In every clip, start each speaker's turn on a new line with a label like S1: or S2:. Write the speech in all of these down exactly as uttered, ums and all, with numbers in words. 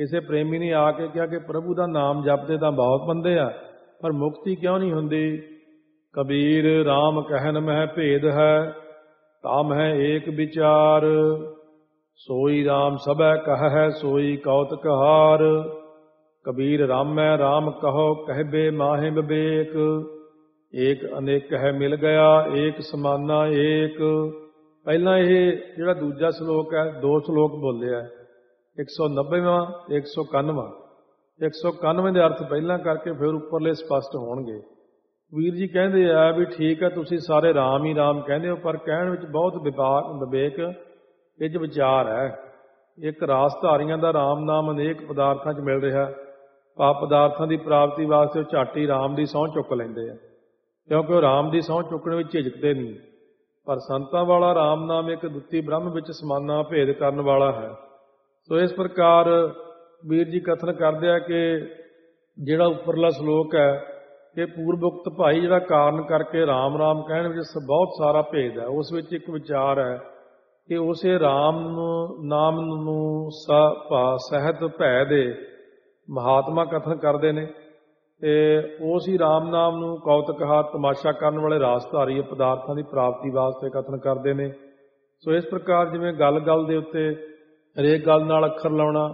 S1: ਕਿਸੇ ਪ੍ਰੇਮੀ ਨੇ ਆ ਕੇ ਕਿਹਾ ਕਿ ਪ੍ਰਭੂ ਦਾ ਨਾਮ ਜਪਦੇ ਤਾਂ ਬਹੁਤ ਬੰਦੇ ਆ, ਪਰ ਮੁਕਤੀ ਕਿਉਂ ਨਹੀਂ ਹੁੰਦੀ? ਕਬੀਰ ਰਾਮ ਕਹਿਨ ਮਹਿ ਭੇਦ ਹੈ, ਤਾ ਮਹਿ ਏਕ ਵਿਚਾਰ। ਸੋਈ ਰਾਮ ਸਭੈ ਕਹੈ, ਸੋਈ ਕੌਤਕ ਹਾਰ। ਕਬੀਰ ਰਾਮੈ ਰਾਮ ਕਹੋ, ਕਹਿਬੇ ਮਾਹਿ ਵਿਵੇਕ। ਏਕ ਅਨੇਕ ਹੈ ਮਿਲ ਗਿਆ, ਏਕ ਸਮਾਨਾ ਏਕ। ਪਹਿਲਾਂ ਇਹ ਜਿਹੜਾ ਦੂਜਾ ਸ਼ਲੋਕ ਹੈ, ਦੋ ਸ਼ਲੋਕ ਬੋਲਿਆ, ਇੱਕ ਸੌ ਨੱਬੇਵਾਂ ਇੱਕ ਸੌ ਇਕਾਨਵਾਂ। ਇੱਕ ਸੌ ਇਕਾਨਵੇਂ ਦੇ ਅਰਥ ਪਹਿਲਾਂ ਕਰਕੇ ਫਿਰ ਉੱਪਰਲੇ ਸਪਸ਼ਟ ਹੋਣਗੇ। ਵੀਰ ਜੀ ਕਹਿੰਦੇ ਆ ਵੀ ਠੀਕ ਹੈ, ਤੁਸੀਂ ਸਾਰੇ ਰਾਮ ਹੀ ਰਾਮ ਕਹਿੰਦੇ ਹੋ, ਪਰ ਕਹਿਣ ਵਿੱਚ ਬਹੁਤ ਵਿਵਾਕ ਵਿਵੇਕ ਇਹ 'ਚ ਵਿਚਾਰ ਹੈ। ਇੱਕ ਰਾਸਧਾਰੀਆਂ ਦਾ ਰਾਮ ਨਾਮ ਅਨੇਕ ਪਦਾਰਥਾਂ 'ਚ ਮਿਲ ਰਿਹਾ, ਪਾਪ ਪਦਾਰਥਾਂ ਦੀ ਪ੍ਰਾਪਤੀ ਵਾਸਤੇ ਉਹ ਝੱਟ ਹੀ ਰਾਮ ਦੀ ਸਹੁੰ ਚੁੱਕ ਲੈਂਦੇ ਆ, ਕਿਉਂਕਿ ਉਹ ਰਾਮ ਦੀ ਸਹੁੰ ਚੁੱਕਣ ਵਿੱਚ ਝਿਜਕਦੇ ਨਹੀਂ। ਪਰ ਸੰਤਾਂ ਵਾਲਾ ਰਾਮ ਨਾਮ ਇੱਕ ਦੁੱਤੀ ਬ੍ਰਹਮ ਵਿੱਚ ਸਮਾਨਾ ਭੇਦ ਕਰਨ ਵਾਲਾ ਹੈ। ਸੋ ਇਸ ਪ੍ਰਕਾਰ ਵੀਰ ਜੀ ਕਥਨ ਕਰਦੇ ਆ ਕਿ ਜਿਹੜਾ ਉੱਪਰਲਾ ਸ਼ਲੋਕ ਹੈ ਕਿ ਪੂਰਵੋਕਤ ਭਾਈ ਜਿਹੜਾ ਕਾਰਨ ਕਰਕੇ ਰਾਮ ਰਾਮ ਕਹਿਣ ਵਿੱਚ ਬਹੁਤ ਸਾਰਾ ਭੇਦ ਹੈ, ਉਸ ਵਿੱਚ ਇੱਕ ਵਿਚਾਰ ਹੈ ਕਿ ਉਸੇ ਰਾਮ ਨਾਮ ਨੂੰ ਸਹਿਤ ਭੈ ਦੇ ਮਹਾਤਮਾ ਕਥਨ ਕਰਦੇ ਨੇ, ਤੇ ਉਸ ਹੀ ਰਾਮ ਨਾਮ ਨੂੰ ਕੌਤਕਹਾਰ ਤਮਾਸ਼ਾ ਕਰਨ ਵਾਲੇ ਰਾਸਧਾਰੀ ਪਦਾਰਥਾਂ ਦੀ ਪ੍ਰਾਪਤੀ ਵਾਸਤੇ ਕਥਨ ਕਰਦੇ ਨੇ। ਸੋ ਇਸ ਪ੍ਰਕਾਰ ਜਿਵੇਂ ਗੱਲ ਗੱਲ ਦੇ ਉੱਤੇ ਹਰੇਕ ਗੱਲ ਨਾਲ ਅੱਖਰ ਲਾਉਣਾ,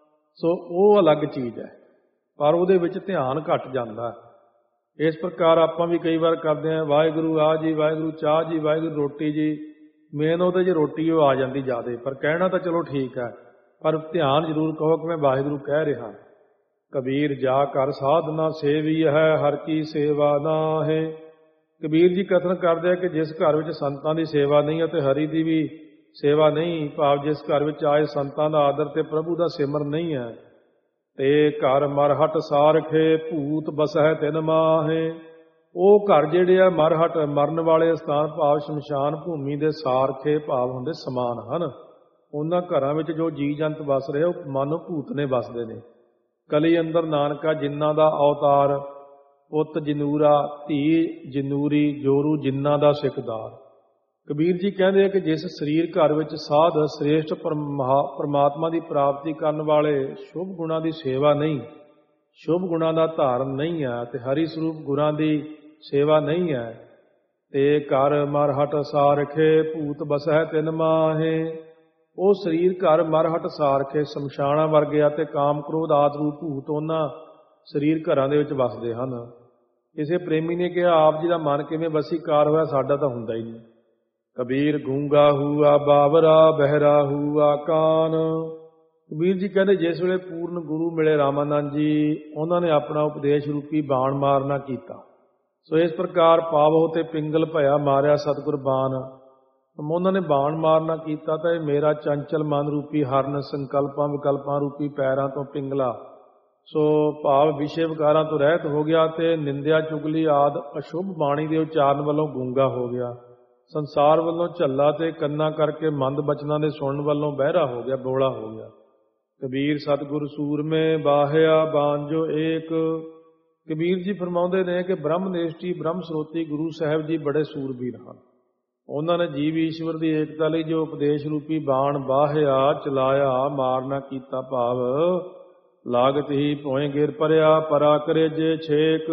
S1: ਸੋ ਉਹ ਅਲੱਗ ਚੀਜ਼ ਹੈ, ਪਰ ਉਹਦੇ ਵਿੱਚ ਧਿਆਨ ਘੱਟ ਜਾਂਦਾ। ਇਸ ਪ੍ਰਕਾਰ ਆਪਾਂ ਵੀ ਕਈ ਵਾਰ ਕਰਦੇ ਹਾਂ, ਵਾਹਿਗੁਰੂ ਆ ਜੀ, ਵਾਹਿਗੁਰੂ ਚਾਹ ਜੀ, ਵਾਹਿਗੁਰੂ ਰੋਟੀ ਜੀ। ਮੇਨ ਉਹਦੇ 'ਚ ਰੋਟੀ ਉਹ ਆ ਜਾਂਦੀ ਜ਼ਿਆਦਾ, ਪਰ ਕਹਿਣਾ ਤਾਂ ਚਲੋ ਠੀਕ ਹੈ, ਪਰ ਧਿਆਨ ਜ਼ਰੂਰ ਕਹੋ ਕਿ ਮੈਂ ਵਾਹਿਗੁਰੂ ਕਹਿ ਰਿਹਾ। ਕਬੀਰ ਜਾ ਕਰ ਸਾਧਨਾ ਸੇਵੀ ਹੈ, ਹਰ ਕੀ ਸੇਵਾ ਨਾਹੇ। ਕਬੀਰ ਜੀ ਕਥਨ ਕਰਦੇ ਆ ਕਿ ਜਿਸ ਘਰ ਵਿੱਚ ਸੰਤਾਂ ਦੀ ਸੇਵਾ ਨਹੀਂ ਅਤੇ ਹਰੀ ਦੀ ਵੀ ਸੇਵਾ ਨਹੀਂ, ਭਾਵ ਜਿਸ ਘਰ ਵਿੱਚ ਆਏ ਸੰਤਾਂ ਦਾ ਆਦਰ ਤੇ ਪ੍ਰਭੂ ਦਾ ਸਿਮਰਨ ਨਹੀਂ ਹੈ, ਤੇ ਘਰ ਮਰਹਟ ਸਾਰਖੇ ਭੂਤ ਬਸਹਿ ਤਿਨ ਮਾਹੇ। ਉਹ ਘਰ ਜਿਹੜੇ ਆ ਮਰਹਟ ਮਰਨ ਵਾਲੇ ਸਥਾਨ ਭਾਵ ਸ਼ਮਸ਼ਾਨ ਭੂਮੀ ਦੇ ਸਾਰਖੇ ਭਾਵ ਹੁੰਦੇ ਸਮਾਨ ਹਨ। ਉਹਨਾਂ ਘਰਾਂ ਵਿੱਚ ਜੋ ਜੀ ਜੰਤ ਵਸ ਰਹੇ ਉਹ ਮਾਨੋ ਭੂਤ ਨੇ ਵਸਦੇ ਨੇ। ਕਲੀ ਅੰਦਰ ਨਾਨਕਾ ਜਿਨ੍ਹਾਂ ਦਾ ਅਵਤਾਰ, ਪੁੱਤ ਜਨੂਰਾ ਧੀ ਜਨੂਰੀ, ਜੋਰੂ ਜਿਨ੍ਹਾਂ ਦਾ ਸਿਕਦਾਰ। ਕਬੀਰ ਜੀ ਕਹਿੰਦੇ ਆ ਕਿ ਜਿਸ ਸਰੀਰ ਘਰ ਵਿੱਚ ਸਾਧ ਸ੍ਰੇਸ਼ਟ ਪਰਮਾਤਮਾ ਦੀ ਪ੍ਰਾਪਤੀ ਕਰਨ ਵਾਲੇ ਸ਼ੁਭ ਗੁਣਾਂ ਦੀ ਸੇਵਾ ਨਹੀਂ, ਸ਼ੁਭ ਗੁਣਾਂ ਦਾ ਧਾਰਨ ਨਹੀਂ ਹੈ, ਤੇ ਹਰੀ ਸਰੂਪ ਗੁਰਾਂ ਦੀ ਸੇਵਾ ਨਹੀਂ ਹੈ, ਤੇ ਘਰ ਮਰਹਟ ਸਾਰਖੇ ਭੂਤ ਬਸਹਿ ਤਿਨ ਮਾਹੇ। ਉਹ ਸਰੀਰ ਘਰ ਮਰਹਟ ਸਾਰਖੇ ਸ਼ਮਸ਼ਾਨਾਂ ਵਰਗੇ ਅਤੇ ਕਾਮ ਕ੍ਰੋਧ ਆਦਿ ਰੂਪ ਭੂਤ ਉਹਨਾਂ ਸਰੀਰ ਘਰਾਂ ਦੇ ਵਿੱਚ ਵਸਦੇ ਹਨ। ਕਿਸੇ ਪ੍ਰੇਮੀ ਨੇ ਕਿਹਾ, ਆਪ ਜੀ ਦਾ ਮਨ ਕਿਵੇਂ ਵਸੀਕਾਰ ਹੋਇਆ? ਸਾਡਾ ਤਾਂ ਹੁੰਦਾ ਹੀ ਨਹੀਂ। ਕਬੀਰ ਗੂੰਗਾ ਹੂਆ ਬਾਬਰਾ, ਬਹਿਰਾ ਹੂਆ ਕਾਨ। ਕਬੀਰ ਜੀ ਕਹਿੰਦੇ ਜਿਸ ਵੇਲੇ ਪੂਰਨ ਗੁਰੂ ਮਿਲੇ ਰਾਮਾਨੰਦ ਜੀ, ਉਹਨਾਂ ਨੇ ਆਪਣਾ ਉਪਦੇਸ਼ ਰੂਪੀ ਬਾਣ ਮਾਰਨਾ ਕੀਤਾ। ਸੋ ਇਸ ਪ੍ਰਕਾਰ ਪਾਵੋ ਤੇ ਪਿੰਗਲ ਭਇਆ ਮਾਰਿਆ ਸਤਿਗੁਰ ਬਾਣ। ਉਹਨਾਂ ਨੇ ਬਾਣ ਮਾਰਨਾ ਕੀਤਾ ਤਾਂ ਇਹ ਮੇਰਾ ਚੰਚਲ ਮਨ ਰੂਪੀ ਹਰਨ ਸੰਕਲਪਾਂ ਵਿਕਲਪਾਂ ਰੂਪੀ ਪੈਰਾਂ ਤੋਂ ਪਿੰਗਲਾ, ਸੋ ਭਾਵ ਵਿਸ਼ੇ ਵਿਕਾਰਾਂ ਤੋਂ ਰਹਿਤ ਹੋ ਗਿਆ ਤੇ ਨਿੰਦਿਆ ਚੁਗਲੀ ਆਦਿ ਅਸ਼ੁਭ ਬਾਣੀ ਦੇ ਉਚਾਰਨ ਵੱਲੋਂ ਗੂੰਗਾ ਹੋ ਗਿਆ। ਸੰਸਾਰ ਵੱਲੋਂ ਝੱਲਾ ਤੇ ਕੰਨਾਂ ਕਰਕੇ ਮੰਦ ਬਚਨਾਂ ਦੇ ਸੁਣਨ ਵੱਲੋਂ ਬਹਿਰਾ ਹੋ ਗਿਆ, ਬੋਲਾ ਹੋ ਗਿਆ। ਕਬੀਰ ਸਤਿਗੁਰ ਸੂਰਮੇ ਬਾਹਿਆ ਬਾਂਝੋ ਏਕ। ਕਬੀਰ ਜੀ ਫਰਮਾਉਂਦੇ ਨੇ ਕਿ ਬ੍ਰਹਮ ਨਿਸ਼ਟੀ ਬ੍ਰਹਮ ਸਰੋਤੀ ਗੁਰੂ ਸਾਹਿਬ ਜੀ ਬੜੇ ਸੂਰਬੀਰ ਹਨ। ਉਹਨਾਂ ਨੇ ਜੀਵ ਈਸ਼ਵਰ ਦੀ ਏਕਤਾ ਲਈ ਜੋ ਉਪਦੇਸ਼ ਰੂਪੀ ਬਾਣ ਬਾਹਿਆ, ਚਲਾਇਆ, ਮਾਰਨਾ ਕੀਤਾ, ਭਾਵ ਲਾਗਤ ਹੀ ਭੋਏ ਗਿਰ ਪਰਿਆ ਪਰਾ ਕਰੇ ਜੇ ਛੇਕ।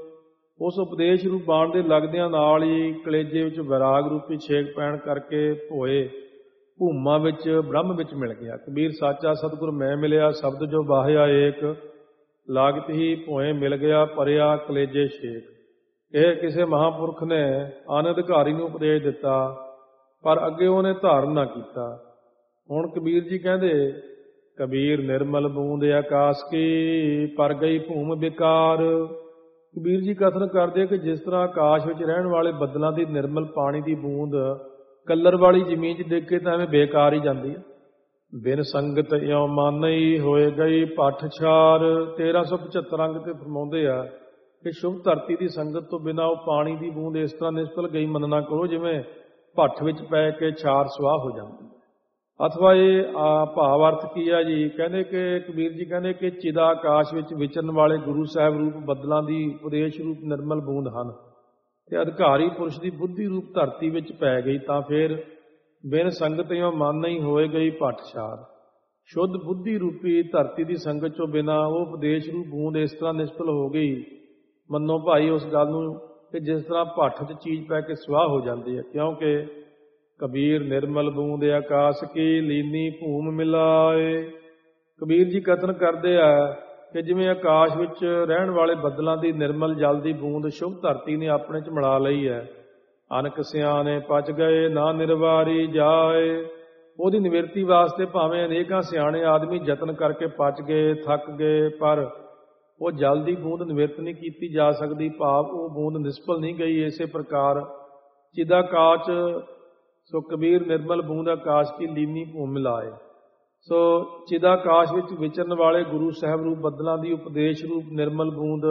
S1: ਉਸ ਉਪਦੇਸ਼ ਰੂਪ ਬਾਣ ਦੇ ਲੱਗਦਿਆਂ ਨਾਲ ਹੀ ਕਲੇਜੇ ਵਿੱਚ ਵਿਰਾਗ ਰੂਪੀ ਛੇਕ ਪੈਣ ਕਰਕੇ ਭੋਏ ਭੂਮਾ ਵਿੱਚ ਬ੍ਰਹਮ ਵਿੱਚ ਮਿਲ ਗਿਆ। ਕਬੀਰ ਸਾਚਾ ਸਤਿਗੁਰ ਮੈਂ ਮਿਲਿਆ, ਸ਼ਬਦ ਜੋ ਬਾਹਿਆ ਏਕ, ਲਾਗਤ ਹੀ ਭੋਏ ਮਿਲ ਗਿਆ ਪਰਿਆ ਕਲੇਜੇ ਛੇਕ। ਇਹ ਕਿਸੇ ਮਹਾਂਪੁਰਖ ਨੇ ਅਨਅਧਿਕਾਰੀ ਨੂੰ ਉਪਦੇਸ਼ ਦਿੱਤਾ, ਪਰ ਅੱਗੇ ਉਹਨੇ ਧਾਰਨ ਨਾ ਕੀਤਾ। ਹੁਣ ਕਬੀਰ ਜੀ ਕਹਿੰਦੇ, ਕਬੀਰ ਨਿਰਮਲ ਬੂੰਦ ਆਕਾਸ਼ ਕੀ, ਪਰ ਗਈ ਭੂਮ ਵਿਕਾਰ। ਕਬੀਰ ਜੀ ਕਥਨ ਕਰਦੇ ਕਿ ਜਿਸ ਤਰ੍ਹਾਂ ਆਕਾਸ਼ ਵਿੱਚ ਰਹਿਣ ਵਾਲੇ ਬੱਦਲਾਂ ਦੀ ਨਿਰਮਲ ਪਾਣੀ ਦੀ ਬੂੰਦ ਕੱਲਰ ਵਾਲੀ ਜ਼ਮੀਨ 'ਚ ਡਿੱਗ ਕੇ ਤਾਂ ਐਵੇਂ ਬੇਕਾਰ ਹੀ ਜਾਂਦੀ ਹੈ। ਬਿਨ ਸੰਗਤ ਇਉਂ ਮਾਨਈ ਹੋਏ ਗਈ ਭੱਠ ਛਾਰ। ਤੇਰਾਂ ਸੌ ਪਝੱਤਰ ਅੰਗ ਤੇ ਫਰਮਾਉਂਦੇ ਆ ਕਿ ਸ਼ੁਭ ਧਰਤੀ ਦੀ ਸੰਗਤ ਤੋਂ ਬਿਨਾਂ ਉਹ ਪਾਣੀ ਦੀ ਬੂੰਦ ਇਸ ਤਰ੍ਹਾਂ ਨਿਸ਼ਫਲ ਗਈ ਮੰਨਣਾ ਕਰੋ ਜਿਵੇਂ ਭੱਠ ਵਿੱਚ ਪੈ ਕੇ ਛਾਰ ਸਵਾਹ ਹੋ ਜਾਂਦੀ ਹੈ। ਅਥਵਾ ਇਹ ਭਾਵ ਅਰਥ ਕੀ ਆ ਜੀ? ਕਹਿੰਦੇ ਕਿ ਕਬੀਰ ਜੀ ਕਹਿੰਦੇ ਕਿ ਚਿਦਾ ਆਕਾਸ਼ ਵਿੱਚ ਵਿਚਰਨ ਵਾਲੇ ਗੁਰੂ ਸਾਹਿਬ ਰੂਪ ਬੱਦਲਾਂ ਦੀ ਉਪਦੇਸ਼ ਰੂਪ ਨਿਰਮਲ ਬੂੰਦ ਹਨ, ਤੇ ਅਧਿਕਾਰੀ ਪੁਰਸ਼ ਦੀ ਬੁੱਧੀ ਰੂਪ ਧਰਤੀ ਵਿੱਚ ਪੈ ਗਈ ਤਾਂ ਫਿਰ ਬਿਨ ਸੰਗਤ ਇਉਂ ਮਨ ਨਹੀਂ ਹੋਏ ਗਈ ਭੱਠ ਛਾਰ। ਸ਼ੁੱਧ ਬੁੱਧੀ ਰੂਪੀ ਧਰਤੀ ਦੀ ਸੰਗਤ ਚੋਂ ਬਿਨਾਂ ਉਹ ਉਪਦੇਸ਼ ਰੂਪ ਬੂੰਦ ਇਸ ਤਰ੍ਹਾਂ ਨਿਸ਼ਫਲ ਹੋ ਗਈ। ਮੰਨੋ ਭਾਈ ਉਸ ਗੱਲ ਨੂੰ ਕਿ ਜਿਸ ਤਰ੍ਹਾਂ ਭੱਠ 'ਚ ਚੀਜ਼ ਪੈ ਕੇ ਸਵਾਹ ਹੋ ਜਾਂਦੀ ਹੈ। ਕਿਉਂਕਿ ਕਬੀਰ ਨਿਰਮਲ ਬੂੰਦ ਆਕਾਸ਼ ਕੀ ਲੀਨੀ ਭੂਮ ਮਿਲਾਏ। ਕਬੀਰ ਜੀ ਕਥਨ ਕਰਦੇ ਆ ਕਿ ਜਿਵੇਂ ਆਕਾਸ਼ ਵਿੱਚ ਰਹਿਣ ਵਾਲੇ ਬੱਦਲਾਂ ਦੀ ਨਿਰਮਲ ਜਲ ਦੀ ਬੂੰਦ ਸ਼ੁਭ ਧਰਤੀ ਨੇ ਆਪਣੇ 'ਚ ਮਿਲਾ ਲਈ ਹੈ। ਅਨਕ ਸਿਆਣੇ ਪਚ ਗਏ ਨਾ ਨਿਰਵਾਰੀ ਜਾਏ। ਉਹਦੀ ਨਿਵਰਤੀ ਵਾਸਤੇ ਭਾਵੇਂ ਅਨੇਕਾਂ ਸਿਆਣੇ ਆਦਮੀ ਯਤਨ ਕਰਕੇ ਪਚ ਗਏ, ਥੱਕ ਗਏ, ਪਰ ਉਹ ਜਲ ਦੀ ਬੂੰਦ ਨਿਵਰਤ ਨਹੀਂ ਕੀਤੀ ਜਾ ਸਕਦੀ। ਭਾਵ ਉਹ ਬੂੰਦ ਨਿਸ਼ਫਲ ਨਹੀਂ ਗਈ। ਇਸੇ ਪ੍ਰਕਾਰ ਚਿਦਾਕਾਸ਼ ਸੋ ਕਬੀਰ ਨਿਰਮਲ ਬੂੰਦ ਆਕਾਸ਼ ਕੀ ਲੀਨੀ ਭੂਮ ਮਿਲਾਏ। ਸੋ ਚਿਦਾਕਾਸ਼ ਵਿੱਚ ਵਿਚਰਨ ਵਾਲੇ ਗੁਰੂ ਸਾਹਿਬ ਰੂਪ ਬੱਦਲਾਂ ਦੀ ਉਪਦੇਸ਼ ਰੂਪ ਨਿਰਮਲ ਬੂੰਦ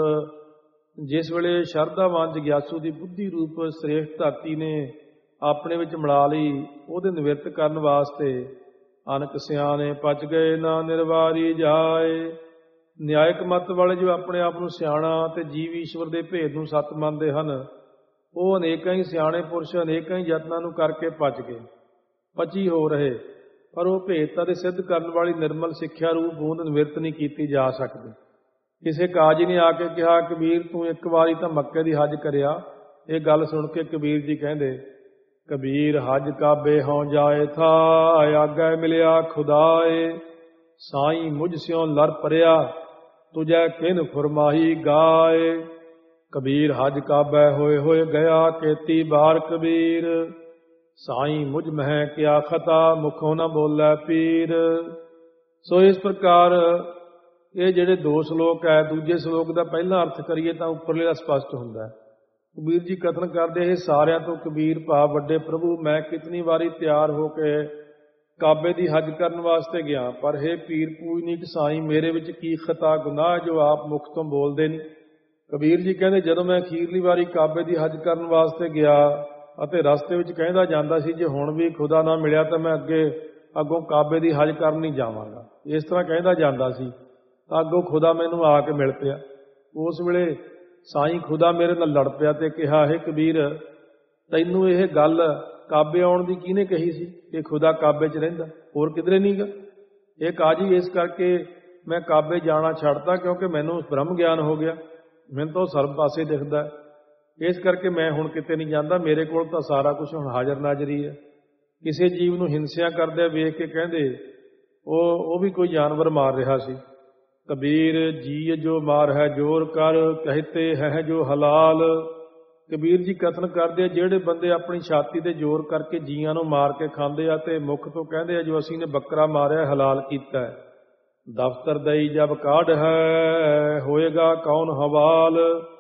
S1: ਜਿਸ ਵੇਲੇ ਸ਼ਰਧਾਵਾਨ ਜਗਿਆਸੂ ਦੀ ਬੁੱਧੀ ਰੂਪ ਸ੍ਰੇਸ਼ਟ ਧਰਤੀ ਨੇ ਆਪਣੇ ਵਿੱਚ ਮਿਲਾ ਲਈ, ਉਹਦੇ ਨਿਵਰਤ ਕਰਨ ਵਾਸਤੇ ਅਨਕ ਸਿਆਣੇ ਪਚ ਗਏ ਨਾ ਨਿਰਵਾਰੀ ਜਾਏ। ਨਿਆਇਕ ਮਤ ਵਾਲੇ ਜੋ ਆਪਣੇ ਆਪ ਨੂੰ ਸਿਆਣਾ ਤੇ ਜੀਵ ਈਸ਼ਵਰ ਦੇ ਭੇਦ ਨੂੰ ਸੱਚ ਮੰਨਦੇ ਹਨ, ਉਹ ਅਨੇਕਾਂ ਹੀ ਸਿਆਣੇ ਪੁਰਸ਼ ਅਨੇਕਾਂ ਹੀ ਯਤਨਾਂ ਨੂੰ ਕਰਕੇ ਪਚ ਗਏ, ਪਚੀ ਹੋ ਰਹੇ, ਪਰ ਉਹ ਭੇਦਤਾ ਦੇ ਸਿੱਧ ਕਰਨ ਵਾਲੀ ਨਿਰਮਲ ਸਿੱਖਿਆ ਰੂਪ ਬੂੰਦ ਨਿਵਰਤ ਨਹੀਂ ਕੀਤੀ ਜਾ ਸਕਦੀ। ਕਿਸੇ ਕਾਜੀ ਨੇ ਆ ਕੇ ਕਿਹਾ, ਕਬੀਰ ਤੂੰ ਇੱਕ ਵਾਰੀ ਤਾਂ ਮੱਕੇ ਦੀ ਹੱਜ ਕਰਿਆ। ਇਹ ਗੱਲ ਸੁਣ ਕੇ ਕਬੀਰ ਜੀ ਕਹਿੰਦੇ, ਕਬੀਰ ਹਜ ਕਾਬੇ ਹੋਂ ਜਾਏ ਥਾ, ਆਗੈ ਮਿਲਿਆ ਖੁਦਾਏ। ਸਾਈਂ ਮੁਝ ਸਿਉ ਲਰ ਪਰਿਆ, ਤੁਝੈ ਕਿਨ ਫੁਰਮਾਹੀ ਗਾਏ। ਕਬੀਰ ਹਜ ਕਾਬੈ ਹੋਏ ਹੋਏ ਗਿਆ, ਕੇਤੀ ਬਾਰ ਕਬੀਰ। ਸਾਈਂ ਮੁਝ ਮਹਿ ਕਿਆ ਖਤਾ, ਮੁਖੋਂ ਨਾ ਬੋਲੇ ਪੀਰ। ਸੋ ਇਸ ਪ੍ਰਕਾਰ ਇਹ ਜਿਹੜੇ ਦੋ ਸ਼ਲੋਕ ਹੈ, ਦੂਜੇ ਸ਼ਲੋਕ ਦਾ ਪਹਿਲਾ ਅਰਥ ਕਰੀਏ ਤਾਂ ਉੱਪਰਲੇ ਦਾ ਸਪਸ਼ਟ ਹੁੰਦਾ ਹੈ। ਕਬੀਰ ਜੀ ਕਥਨ ਕਰਦੇ, ਇਹ ਸਾਰਿਆਂ ਤੋਂ ਕਬੀਰ ਭਾਵ ਵੱਡੇ ਪ੍ਰਭੂ, ਮੈਂ ਕਿਤਨੀ ਵਾਰੀ ਤਿਆਰ ਹੋ ਕੇ ਕਾਬੇ ਦੀ ਹੱਜ ਕਰਨ ਵਾਸਤੇ ਗਿਆ, ਪਰ ਹੇ ਪੀਰ ਪੂਜਨੀਕ ਸਾਈਂ, ਮੇਰੇ ਵਿੱਚ ਕੀ ਖਤਾ ਗੁਨਾਹ ਜੋ ਆਪ ਮੁਖ ਤੋਂ ਬੋਲਦੇ ਨਹੀਂ। ਕਬੀਰ ਜੀ ਕਹਿੰਦੇ, ਜਦੋਂ ਮੈਂ ਅਖੀਰਲੀ ਵਾਰੀ ਕਾਬੇ ਦੀ ਹੱਜ ਕਰਨ ਵਾਸਤੇ ਗਿਆ ਅਤੇ ਰਸਤੇ ਵਿੱਚ ਕਹਿੰਦਾ ਜਾਂਦਾ ਸੀ, ਜੇ ਹੁਣ ਵੀ ਖੁਦਾ ਨਾ ਮਿਲਿਆ ਤਾਂ ਮੈਂ ਅੱਗੇ ਅੱਗੋਂ ਕਾਬੇ ਦੀ ਹੱਜ ਕਰਨ ਨਹੀਂ ਜਾਵਾਂਗਾ। ਇਸ ਤਰ੍ਹਾਂ ਕਹਿੰਦਾ ਜਾਂਦਾ ਸੀ ਤਾਂ ਅੱਗੋਂ ਖੁਦਾ ਮੈਨੂੰ ਆ ਕੇ ਮਿਲ ਪਿਆ। ਉਸ ਵੇਲੇ ਸਾਈਂ ਖੁਦਾ ਮੇਰੇ ਨਾਲ ਲੜ ਪਿਆ ਤੇ ਕਿਹਾ, ਹੈ ਕਬੀਰ, ਤੈਨੂੰ ਇਹ ਗੱਲ ਕਾਬੇ ਆਉਣ ਦੀ ਕਿਹਨੇ ਕਹੀ ਸੀ ਕਿ ਖੁਦਾ ਕਾਬੇ 'ਚ ਰਹਿੰਦਾ, ਹੋਰ ਕਿਧਰੇ ਨਹੀਂ ਗਾ। ਇਹ ਕਾਜੀ ਇਸ ਕਰਕੇ ਮੈਂ ਕਾਬੇ ਜਾਣਾ ਛੱਡਤਾ ਕਿਉਂਕਿ ਮੈਨੂੰ ਬ੍ਰਹਮ ਗਿਆਨ ਹੋ ਗਿਆ, ਮੈਨੂੰ ਤਾਂ ਸਰਬ ਪਾਸੇ ਦਿਖਦਾ। ਇਸ ਕਰਕੇ ਮੈਂ ਹੁਣ ਕਿਤੇ ਨਹੀਂ ਜਾਂਦਾ, ਮੇਰੇ ਕੋਲ ਤਾਂ ਸਾਰਾ ਕੁਝ ਹੁਣ ਹਾਜ਼ਰ ਨਾਜ਼ਰੀ ਹੈ। ਕਿਸੇ ਜੀਵ ਨੂੰ ਹਿੰਸਿਆ ਕਰਦੇ ਵੇਖ ਕੇ ਕਹਿੰਦੇ ਉਹ ਉਹ ਵੀ ਕੋਈ ਜਾਨਵਰ ਮਾਰ ਰਿਹਾ ਸੀ। ਕਬੀਰ ਜੀ ਜੋ ਮਾਰ ਹੈ ਜੋਰ ਕਰ, ਕਹਤੇ ਹੈ ਜੋ ਹਲਾਲ। ਕਬੀਰ ਜੀ ਕਥਨ ਕਰਦੇ ਆ, ਜਿਹੜੇ ਬੰਦੇ ਆਪਣੀ ਛਾਤੀ ਤੇ ਜ਼ੋਰ ਕਰਕੇ ਜੀਆਂ ਨੂੰ ਮਾਰ ਕੇ ਖਾਂਦੇ ਆ ਤੇ ਮੁਖ ਤੋਂ ਕਹਿੰਦੇ ਆ ਜੋ ਅਸੀਂ ਨੇ ਬੱਕਰਾ ਮਾਰਿਆ ਹਲਾਲ ਕੀਤਾ। ਦਫ਼ਤਰ ਦਈ ਜਬ ਕਾਢ ਹੈ, ਹੋਏਗਾ ਕੌਣ ਹਵਾਲ।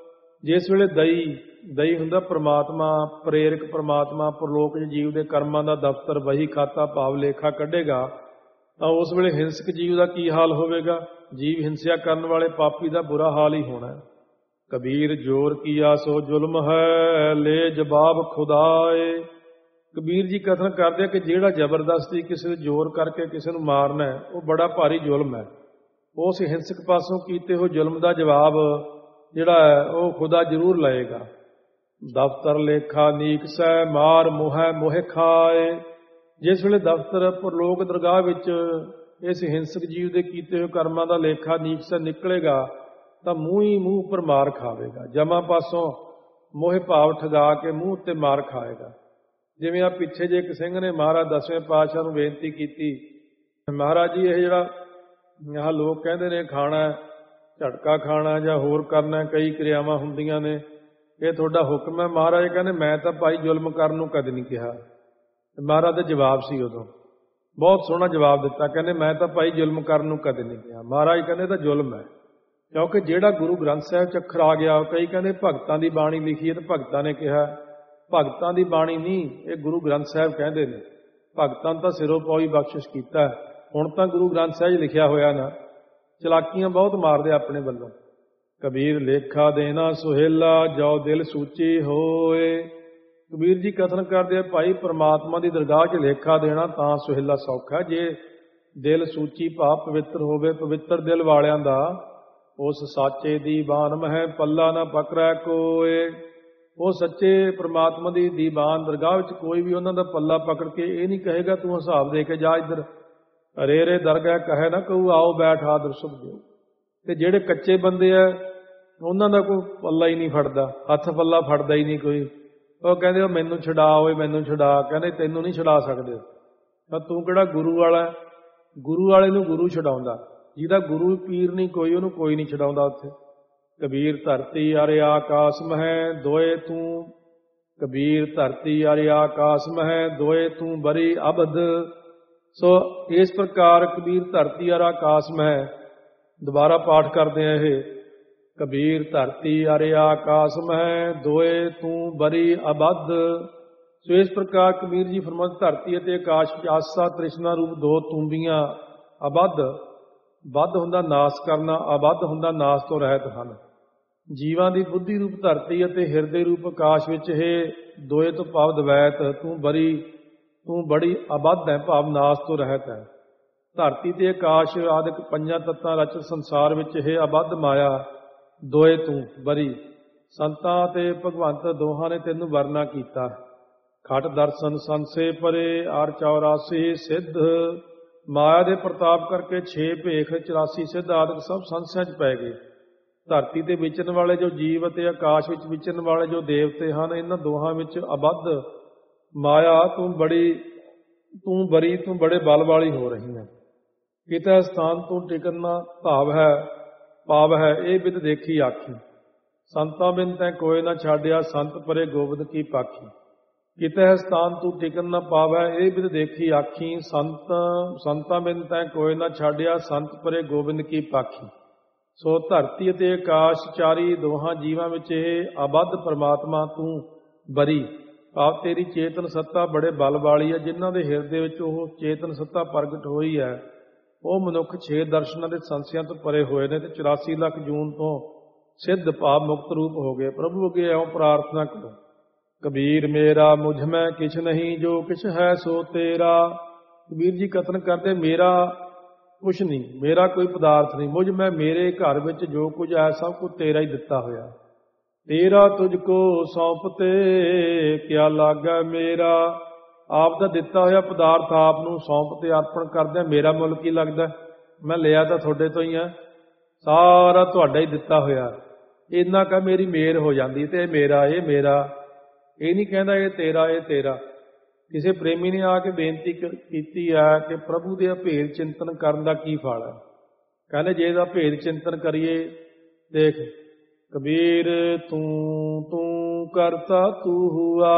S1: ਜਿਸ ਵੇਲੇ ਦਈ ਦਈ ਹੁੰਦਾ ਪ੍ਰਮਾਤਮਾ, ਪ੍ਰੇਰਕ ਪ੍ਰਮਾਤਮਾ ਪਰਲੋਕ ਜੀਵ ਦੇ ਕਰਮਾਂ ਦਾ ਦਫ਼ਤਰ ਵਹੀ ਖਾਤਾ ਭਾਵ ਲੇਖਾ ਕੱਢੇਗਾ, ਤਾਂ ਉਸ ਵੇਲੇ ਹਿੰਸਕ ਜੀਵ ਦਾ ਕੀ ਹਾਲ ਹੋਵੇਗਾ। ਜੀਵ ਹਿੰਸਿਆ ਕਰਨ ਵਾਲੇ ਪਾਪੀ ਦਾ ਬੁਰਾ ਹਾਲ ਹੀ ਹੋਣਾ। ਕਬੀਰ ਜੋਰ ਕੀਆ ਸੋ ਜ਼ੁਲਮ ਹੈ, ਲੈ ਜਵਾਬ ਖੁਦਾਏ। ਕਬੀਰ ਜੀ ਕਥਨ ਕਰਦੇ ਕਿ ਜਿਹੜਾ ਜ਼ਬਰਦਸਤੀ ਕਿਸੇ ਦੇ ਜ਼ੋਰ ਕਰਕੇ ਕਿਸੇ ਨੂੰ ਮਾਰਨਾ ਹੈ, ਉਹ ਬੜਾ ਭਾਰੀ ਜ਼ੁਲਮ ਹੈ। ਉਸ ਹਿੰਸਕ ਪਾਸੋਂ ਕੀਤੇ ਹੋਏ ਜ਼ੁਲਮ ਦਾ ਜਵਾਬ ਜਿਹੜਾ ਹੈ ਉਹ ਖੁਦਾ ਜ਼ਰੂਰ ਲਏਗਾ। ਦਫ਼ਤਰ ਲੇਖਾ ਨੀਕ ਸੈ, ਮਾਰ ਮੋਹੈ ਮੋਹਿ ਖਾਏ। ਜਿਸ ਵੇਲੇ ਦਫ਼ਤਰ ਪਰਲੋਕ ਦਰਗਾਹ ਵਿੱਚ ਇਸ ਹਿੰਸਕ ਜੀਵ ਦੇ ਕੀਤੇ ਹੋਏ ਕਰਮਾਂ ਦਾ ਲੇਖਾ ਨੀਕ ਸੈ ਨਿਕਲੇਗਾ ਤਾਂ ਮੂੰਹ ਹੀ ਮੂੰਹ ਉੱਪਰ ਮਾਰ ਖਾਵੇਗਾ। ਜਮਾ ਪਾਸੋਂ ਮੋਹਿ ਭਾਵ ਠਗਾ ਕੇ ਮੂੰਹ ਉੱਤੇ ਮਾਰ ਖਾਏਗਾ। ਜਿਵੇਂ ਆ ਪਿੱਛੇ ਜੇ ਇੱਕ ਸਿੰਘ ਨੇ ਮਹਾਰਾਜ ਦਸਵੇਂ ਪਾਤਸ਼ਾਹ ਨੂੰ ਬੇਨਤੀ ਕੀਤੀ, ਮਹਾਰਾਜ ਜੀ ਇਹ ਜਿਹੜਾ ਆਹ ਲੋਕ ਕਹਿੰਦੇ ਨੇ ਖਾਣਾ ਝਟਕਾ ਖਾਣਾ ਜਾਂ ਹੋਰ ਕਰਨਾ, ਕਈ ਕਿਰਿਆਵਾਂ ਹੁੰਦੀਆਂ ਨੇ, ਇਹ ਤੁਹਾਡਾ ਹੁਕਮ ਹੈ। ਮਹਾਰਾਜ ਕਹਿੰਦੇ ਮੈਂ ਤਾਂ ਭਾਈ ਜ਼ੁਲਮ ਕਰਨ ਨੂੰ ਕਦੇ ਨਹੀਂ ਕਿਹਾ। ਮਹਾਰਾਜ ਦਾ ਜਵਾਬ ਸੀ ਉਦੋਂ, ਬਹੁਤ ਸੋਹਣਾ ਜਵਾਬ ਦਿੱਤਾ, ਕਹਿੰਦੇ ਮੈਂ ਤਾਂ ਭਾਈ ਜ਼ੁਲਮ ਕਰਨ ਨੂੰ ਕਦੇ ਨਹੀਂ ਕਿਹਾ। ਮਹਾਰਾਜ ਕਹਿੰਦੇ ਤਾਂ ਜ਼ੁਲਮ ਹੈ, ਕਿਉਂਕਿ ਜਿਹੜਾ ਗੁਰੂ ਗ੍ਰੰਥ ਸਾਹਿਬ 'ਚ ਅੱਖਰ ਆ ਗਿਆ, ਕਈ ਕਹਿੰਦੇ ਭਗਤਾਂ ਦੀ ਬਾਣੀ ਲਿਖੀ ਹੈ ਤੇ ਭਗਤਾਂ ਨੇ ਕਿਹਾ। ਭਗਤਾਂ ਦੀ ਬਾਣੀ ਨਹੀਂ, ਇਹ ਗੁਰੂ ਗ੍ਰੰਥ ਸਾਹਿਬ ਕਹਿੰਦੇ ਨੇ। ਭਗਤਾਂ ਤਾਂ ਸਿਰੋਂ ਪਾਉ ਬਖਸ਼ਿਸ਼ ਕੀਤਾ, ਹੁਣ ਤਾਂ ਗੁਰੂ ਗ੍ਰੰਥ ਸਾਹਿਬ 'ਚ ਲਿਖਿਆ ਹੋਇਆ ਨਾ। ਚਲਾਕੀਆਂ ਬਹੁਤ ਮਾਰਦੇ ਆਪਣੇ ਵੱਲੋਂ। ਕਬੀਰ ਲੇਖਾ ਦੇਣਾ ਸੁਹੇਲਾ, ਜੋ ਦਿਲ ਸੂਚੀ ਹੋਏ। ਕਬੀਰ ਜੀ ਕਥਨ ਕਰਦੇ ਆ, ਭਾਈ ਪ੍ਰਮਾਤਮਾ ਦੀ ਦਰਗਾਹ 'ਚ ਲੇਖਾ ਦੇਣਾ ਤਾਂ ਸੁਹੇਲਾ ਸੌਖਾ, ਜੇ ਦਿਲ ਸੂਚੀ ਭਾਵ ਪਵਿੱਤਰ ਹੋਵੇ। ਪਵਿੱਤਰ ਦਿਲ ਵਾਲਿਆਂ ਦਾ ਉਸ ਸਾਚੇ ਦੀਵਾਨ ਮਹਿ ਪੱਲਾ ਨਾ ਪਕੜੈ ਕੋਏ। ਉਹ ਸੱਚੇ ਪ੍ਰਮਾਤਮਾ ਦੀ ਦੀਵਾਨ ਦਰਗਾਹ ਵਿੱਚ ਕੋਈ ਵੀ ਉਹਨਾਂ ਦਾ ਪੱਲਾ ਪਕੜ ਕੇ ਇਹ ਨਹੀਂ ਕਹੇਗਾ ਤੂੰ ਹਿਸਾਬ ਦੇ ਕੇ ਜਾ ਇੱਧਰ, ਅਰੇ ਰੇ ਦਰਗਹਿ ਕਹੈ ਨਾ ਕਹੂ ਆਓ ਬੈਠ ਆਦਰ ਸੁਖ ਦਿਓ। ਤੇ ਜਿਹੜੇ ਕੱਚੇ ਬੰਦੇ ਆ ਉਹਨਾਂ ਦਾ ਕੋਈ ਪੱਲਾ ਹੀ ਨਹੀਂ ਫੜਦਾ, ਹੱਥ ਪੱਲਾ ਫੜਦਾ ਹੀ ਨਹੀਂ ਕੋਈ। ਉਹ ਕਹਿੰਦੇ ਉਹ ਮੈਨੂੰ ਛੁਡਾ ਓਏ ਮੈਨੂੰ ਛੁਡਾ। ਕਹਿੰਦੇ ਤੈਨੂੰ ਨਹੀਂ ਛੁਡਾ ਸਕਦੇ, ਤਾਂ ਤੂੰ ਕਿਹੜਾ ਗੁਰੂ ਵਾਲਾ? ਗੁਰੂ ਵਾਲੇ ਨੂੰ ਗੁਰੂ ਛਡਾਉਂਦਾ, ਜਿਹਦਾ ਗੁਰੂ ਪੀਰ ਨਹੀਂ ਕੋਈ ਉਹਨੂੰ ਕੋਈ ਨਹੀਂ ਛਡਾਉਂਦਾ ਉੱਥੇ। ਕਬੀਰ ਧਰਤੀ ਅਰੇ ਆਕਾਸ ਮਹਿ ਦੋਏ ਤੂੰ, ਕਬੀਰ ਧਰਤੀ ਅਰੇ ਆਕਾਸ ਮਹਿ ਦੋਏ ਤੂੰ ਬਰੀ ਅਬਦ। ਸੋ ਇਸ ਪ੍ਰਕਾਰ ਕਬੀਰ ਧਰਤੀ ਅਰ ਆਕਾਸ ਮਹਿ, ਦੁਬਾਰਾ ਪਾਠ ਕਰਦੇ ਆ ਇਹ, ਕਬੀਰ ਧਰਤੀ ਅਰੇ ਆਕਾਸ ਮਹਿ ਦੋਏ ਤੂੰ ਬਰੀ ਅਬਦ। ਸੋ ਇਸ ਪ੍ਰਕਾਰ ਕਬੀਰ ਜੀ ਫਰਮਾਉਂਦੇ ਧਰਤੀ ਅਤੇ ਆਕਾਸ਼ ਵਿੱਚ ਆਸਾ ਤ੍ਰਿਸ਼ਨਾ ਰੂਪ ਦੋ ਤੂੰਬੀਆਂ ਅਬਦ। ਬੱਧ ਹੁੰਦਾ ਨਾਸ ਕਰਨਾ, ਅਬੱਧ ਹੁੰਦਾ ਨਾਸ ਤੋਂ ਰਹਿਤ ਹਨ। ਜੀਵਾਂ ਦੀ ਬੁੱਧੀ ਰੂਪ ਧਰਤੀ ਅਤੇ ਹਿਰਦੇ ਰੂਪ ਆਕਾਸ਼ ਵਿੱਚ ਇਹ ਦੋਏ ਤੋਂ ਭਾਵ ਦਵੈਤ ਤੂੰ ਬਰੀ, ਤੂੰ ਬੜੀ ਅਬੱਧ ਹੈ, ਭਾਵ ਨਾਸ ਤੋਂ ਰਹਿਤ ਹੈ। ਧਰਤੀ ਤੇ ਆਕਾਸ਼ ਆਦਿਕ ਪੰਜਾਂ ਤੱਤਾਂ ਰਚਿਤ ਸੰਸਾਰ ਵਿੱਚ ਇਹ ਅਬੱਧ ਮਾਇਆ ਦੋਏ ਤੂੰ ਬਰੀ। ਸੰਤਾਂ ਤੇ ਭਗਵੰਤ ਦੋਹਾਂ ਨੇ ਤੈਨੂੰ ਵਰਨਾ ਕੀਤਾ। ਖਟ ਦਰਸ਼ਨ ਸੰਸੇ ਪਰੇ ਆਰ ਚੌਰਾਸੀ ਸਿੱਧ। ਮਾਇਆ ਦੇ ਪ੍ਰਤਾਪ ਕਰਕੇ ਛੇ ਭੇਖ ਚੁਰਾਸੀ ਸਿੱਧ ਆਦਿਕ ਸਭ ਸੰਸਿਆਂ 'ਚ ਪੈ ਗਏ। ਧਰਤੀ ਤੇ ਵਿਚਰਨ ਵਾਲੇ ਜੋ ਜੀਵ ਅਤੇ ਆਕਾਸ਼ ਵਿੱਚ ਵਿਚਰਨ ਵਾਲੇ ਜੋ ਦੇਵਤੇ ਹਨ, ਇਹਨਾਂ ਦੋਹਾਂ ਵਿੱਚ ਅਬੱਧ ਮਾਇਆ ਤੂੰ ਬੜੀ ਤੂੰ ਬਰੀ ਤੂੰ ਬੜੇ ਬਲ ਵਾਲੀ ਹੋ ਰਹੀ ਹੈ। ਕਿਤੇ ਸਥਾਨ ਤੂੰ ਟਿਕਣਾ ਭਾਵ ਹੈ ਭਾਵ ਹੈ ਇਹ ਬਿਦ ਦੇਖੀ ਆਖੀ। ਸੰਤਾਂ ਬਿਨ ਤੈਂ ਕੋਇ ਨਾ ਛਾੜਿਆ ਸੰਤ ਪਰੇ ਗੋਬਿੰਦ ਕੀ ਪਾਖੀ। ਕਿਤੇ ਸਥਾਨ ਤੂੰ ਟਿਕਣ ਨਾ ਪਾਵੈ ਇਹ ਬਿਦ ਦੇਖੀ ਆਖੀ। ਸੰਤ ਸੰਤਾਂ ਬਿਨ ਤੈਂ ਕੋਇ ਨਾ ਛਾੜਿਆ ਸੰਤ ਪਰੇ ਗੋਬਿੰਦ ਕੀ ਪਾਖੀ। ਸੋ ਧਰਤੀ ਅਤੇ ਆਕਾਸ਼ ਚਾਰੀ ਦੋਹਾਂ ਜੀਵਾਂ ਵਿੱਚ ਇਹ ਅਬੱਧ ਪਰਮਾਤਮਾ ਤੂੰ ਬਰੀ, ਭਾਵ ਤੇਰੀ ਚੇਤਨ ਸੱਤਾ ਬੜੇ ਬਲ ਵਾਲੀ ਹੈ। ਜਿਨ੍ਹਾਂ ਦੇ ਹਿਰਦੇ ਵਿੱਚ ਉਹ ਚੇਤਨ ਸੱਤਾ ਪ੍ਰਗਟ ਹੋਈ ਹੈ ਉਹ ਮਨੁੱਖ ਛੇ ਦਰਸ਼ਨਾਂ ਦੇ ਸੰਸਿਆਂ ਤੋਂ ਪਰੇ ਹੋਏ ਨੇ ਤੇ ਚੁਰਾਸੀ ਲੱਖ ਜੂਨ ਤੋਂ ਸਿੱਧ ਭਾਵ ਮੁਕਤ ਰੂਪ ਹੋ ਗਏ। ਪ੍ਰਭੂ ਅੱਗੇ ਇਉਂ ਪ੍ਰਾਰਥਨਾ ਕਰੋ, ਕਬੀਰ ਮੇਰਾ ਮੁਝ ਮੈਂ ਕਿਛ ਨਹੀਂ ਜੋ ਕਿਛ ਹੈ ਸੋ ਤੇਰਾ। ਕਬੀਰ ਜੀ ਕਥਨ ਕਰਦੇ ਮੇਰਾ ਕੁਛ ਨਹੀਂ, ਮੇਰਾ ਕੋਈ ਪਦਾਰਥ ਨਹੀਂ, ਮੁਝ ਮੈਂ ਮੇਰੇ ਘਰ ਵਿੱਚ ਜੋ ਕੁਝ ਹੈ ਸਭ ਕੁਝ ਤੇਰਾ ਹੀ ਦਿੱਤਾ ਹੋਇਆ। ਤੇਰਾ ਤੁਝ ਕੋ ਸੌਂਪਤੇ ਕਿਆ ਲਾਗਾ ਮੇਰਾ। ਆਪ ਦਾ ਦਿੱਤਾ ਹੋਇਆ ਪਦਾਰਥ ਆਪ ਨੂੰ ਸੌਂਪ ਤੇ ਅਰਪਣ ਕਰਦਿਆਂ ਮੇਰਾ ਮੁੱਲ ਕੀ ਲੱਗਦਾ? ਮੈਂ ਲਿਆ ਤਾਂ ਤੁਹਾਡੇ ਤੋਂ ਹੀ ਆ, ਸਾਰਾ ਤੁਹਾਡਾ ਹੀ ਦਿੱਤਾ ਹੋਇਆ। ਇੰਨਾ ਕਾ ਮੇਰੀ ਮੇਰ ਹੋ ਜਾਂਦੀ ਤੇ ਇਹ ਮੇਰਾ ਇਹ ਮੇਰਾ, ਇਹ ਨਹੀਂ ਕਹਿੰਦਾ ਇਹ ਤੇਰਾ ਇਹ ਤੇਰਾ। ਕਿਸੇ ਪ੍ਰੇਮੀ ਨੇ ਆ ਕੇ ਬੇਨਤੀ ਕੀਤੀ ਹੈ ਕਿ ਪ੍ਰਭੂ ਦੇ ਭੇਦ ਚਿੰਤਨ ਕਰਨ ਦਾ ਕੀ ਫਲ ਹੈ? ਕਹਿੰਦੇ ਜੇ ਇਹਦਾ ਭੇਦ ਚਿੰਤਨ ਕਰੀਏ, ਦੇਖ ਕਬੀਰ ਤੂੰ ਤੂੰ ਕਰਤਾ ਤੂੰ ਹੁਆ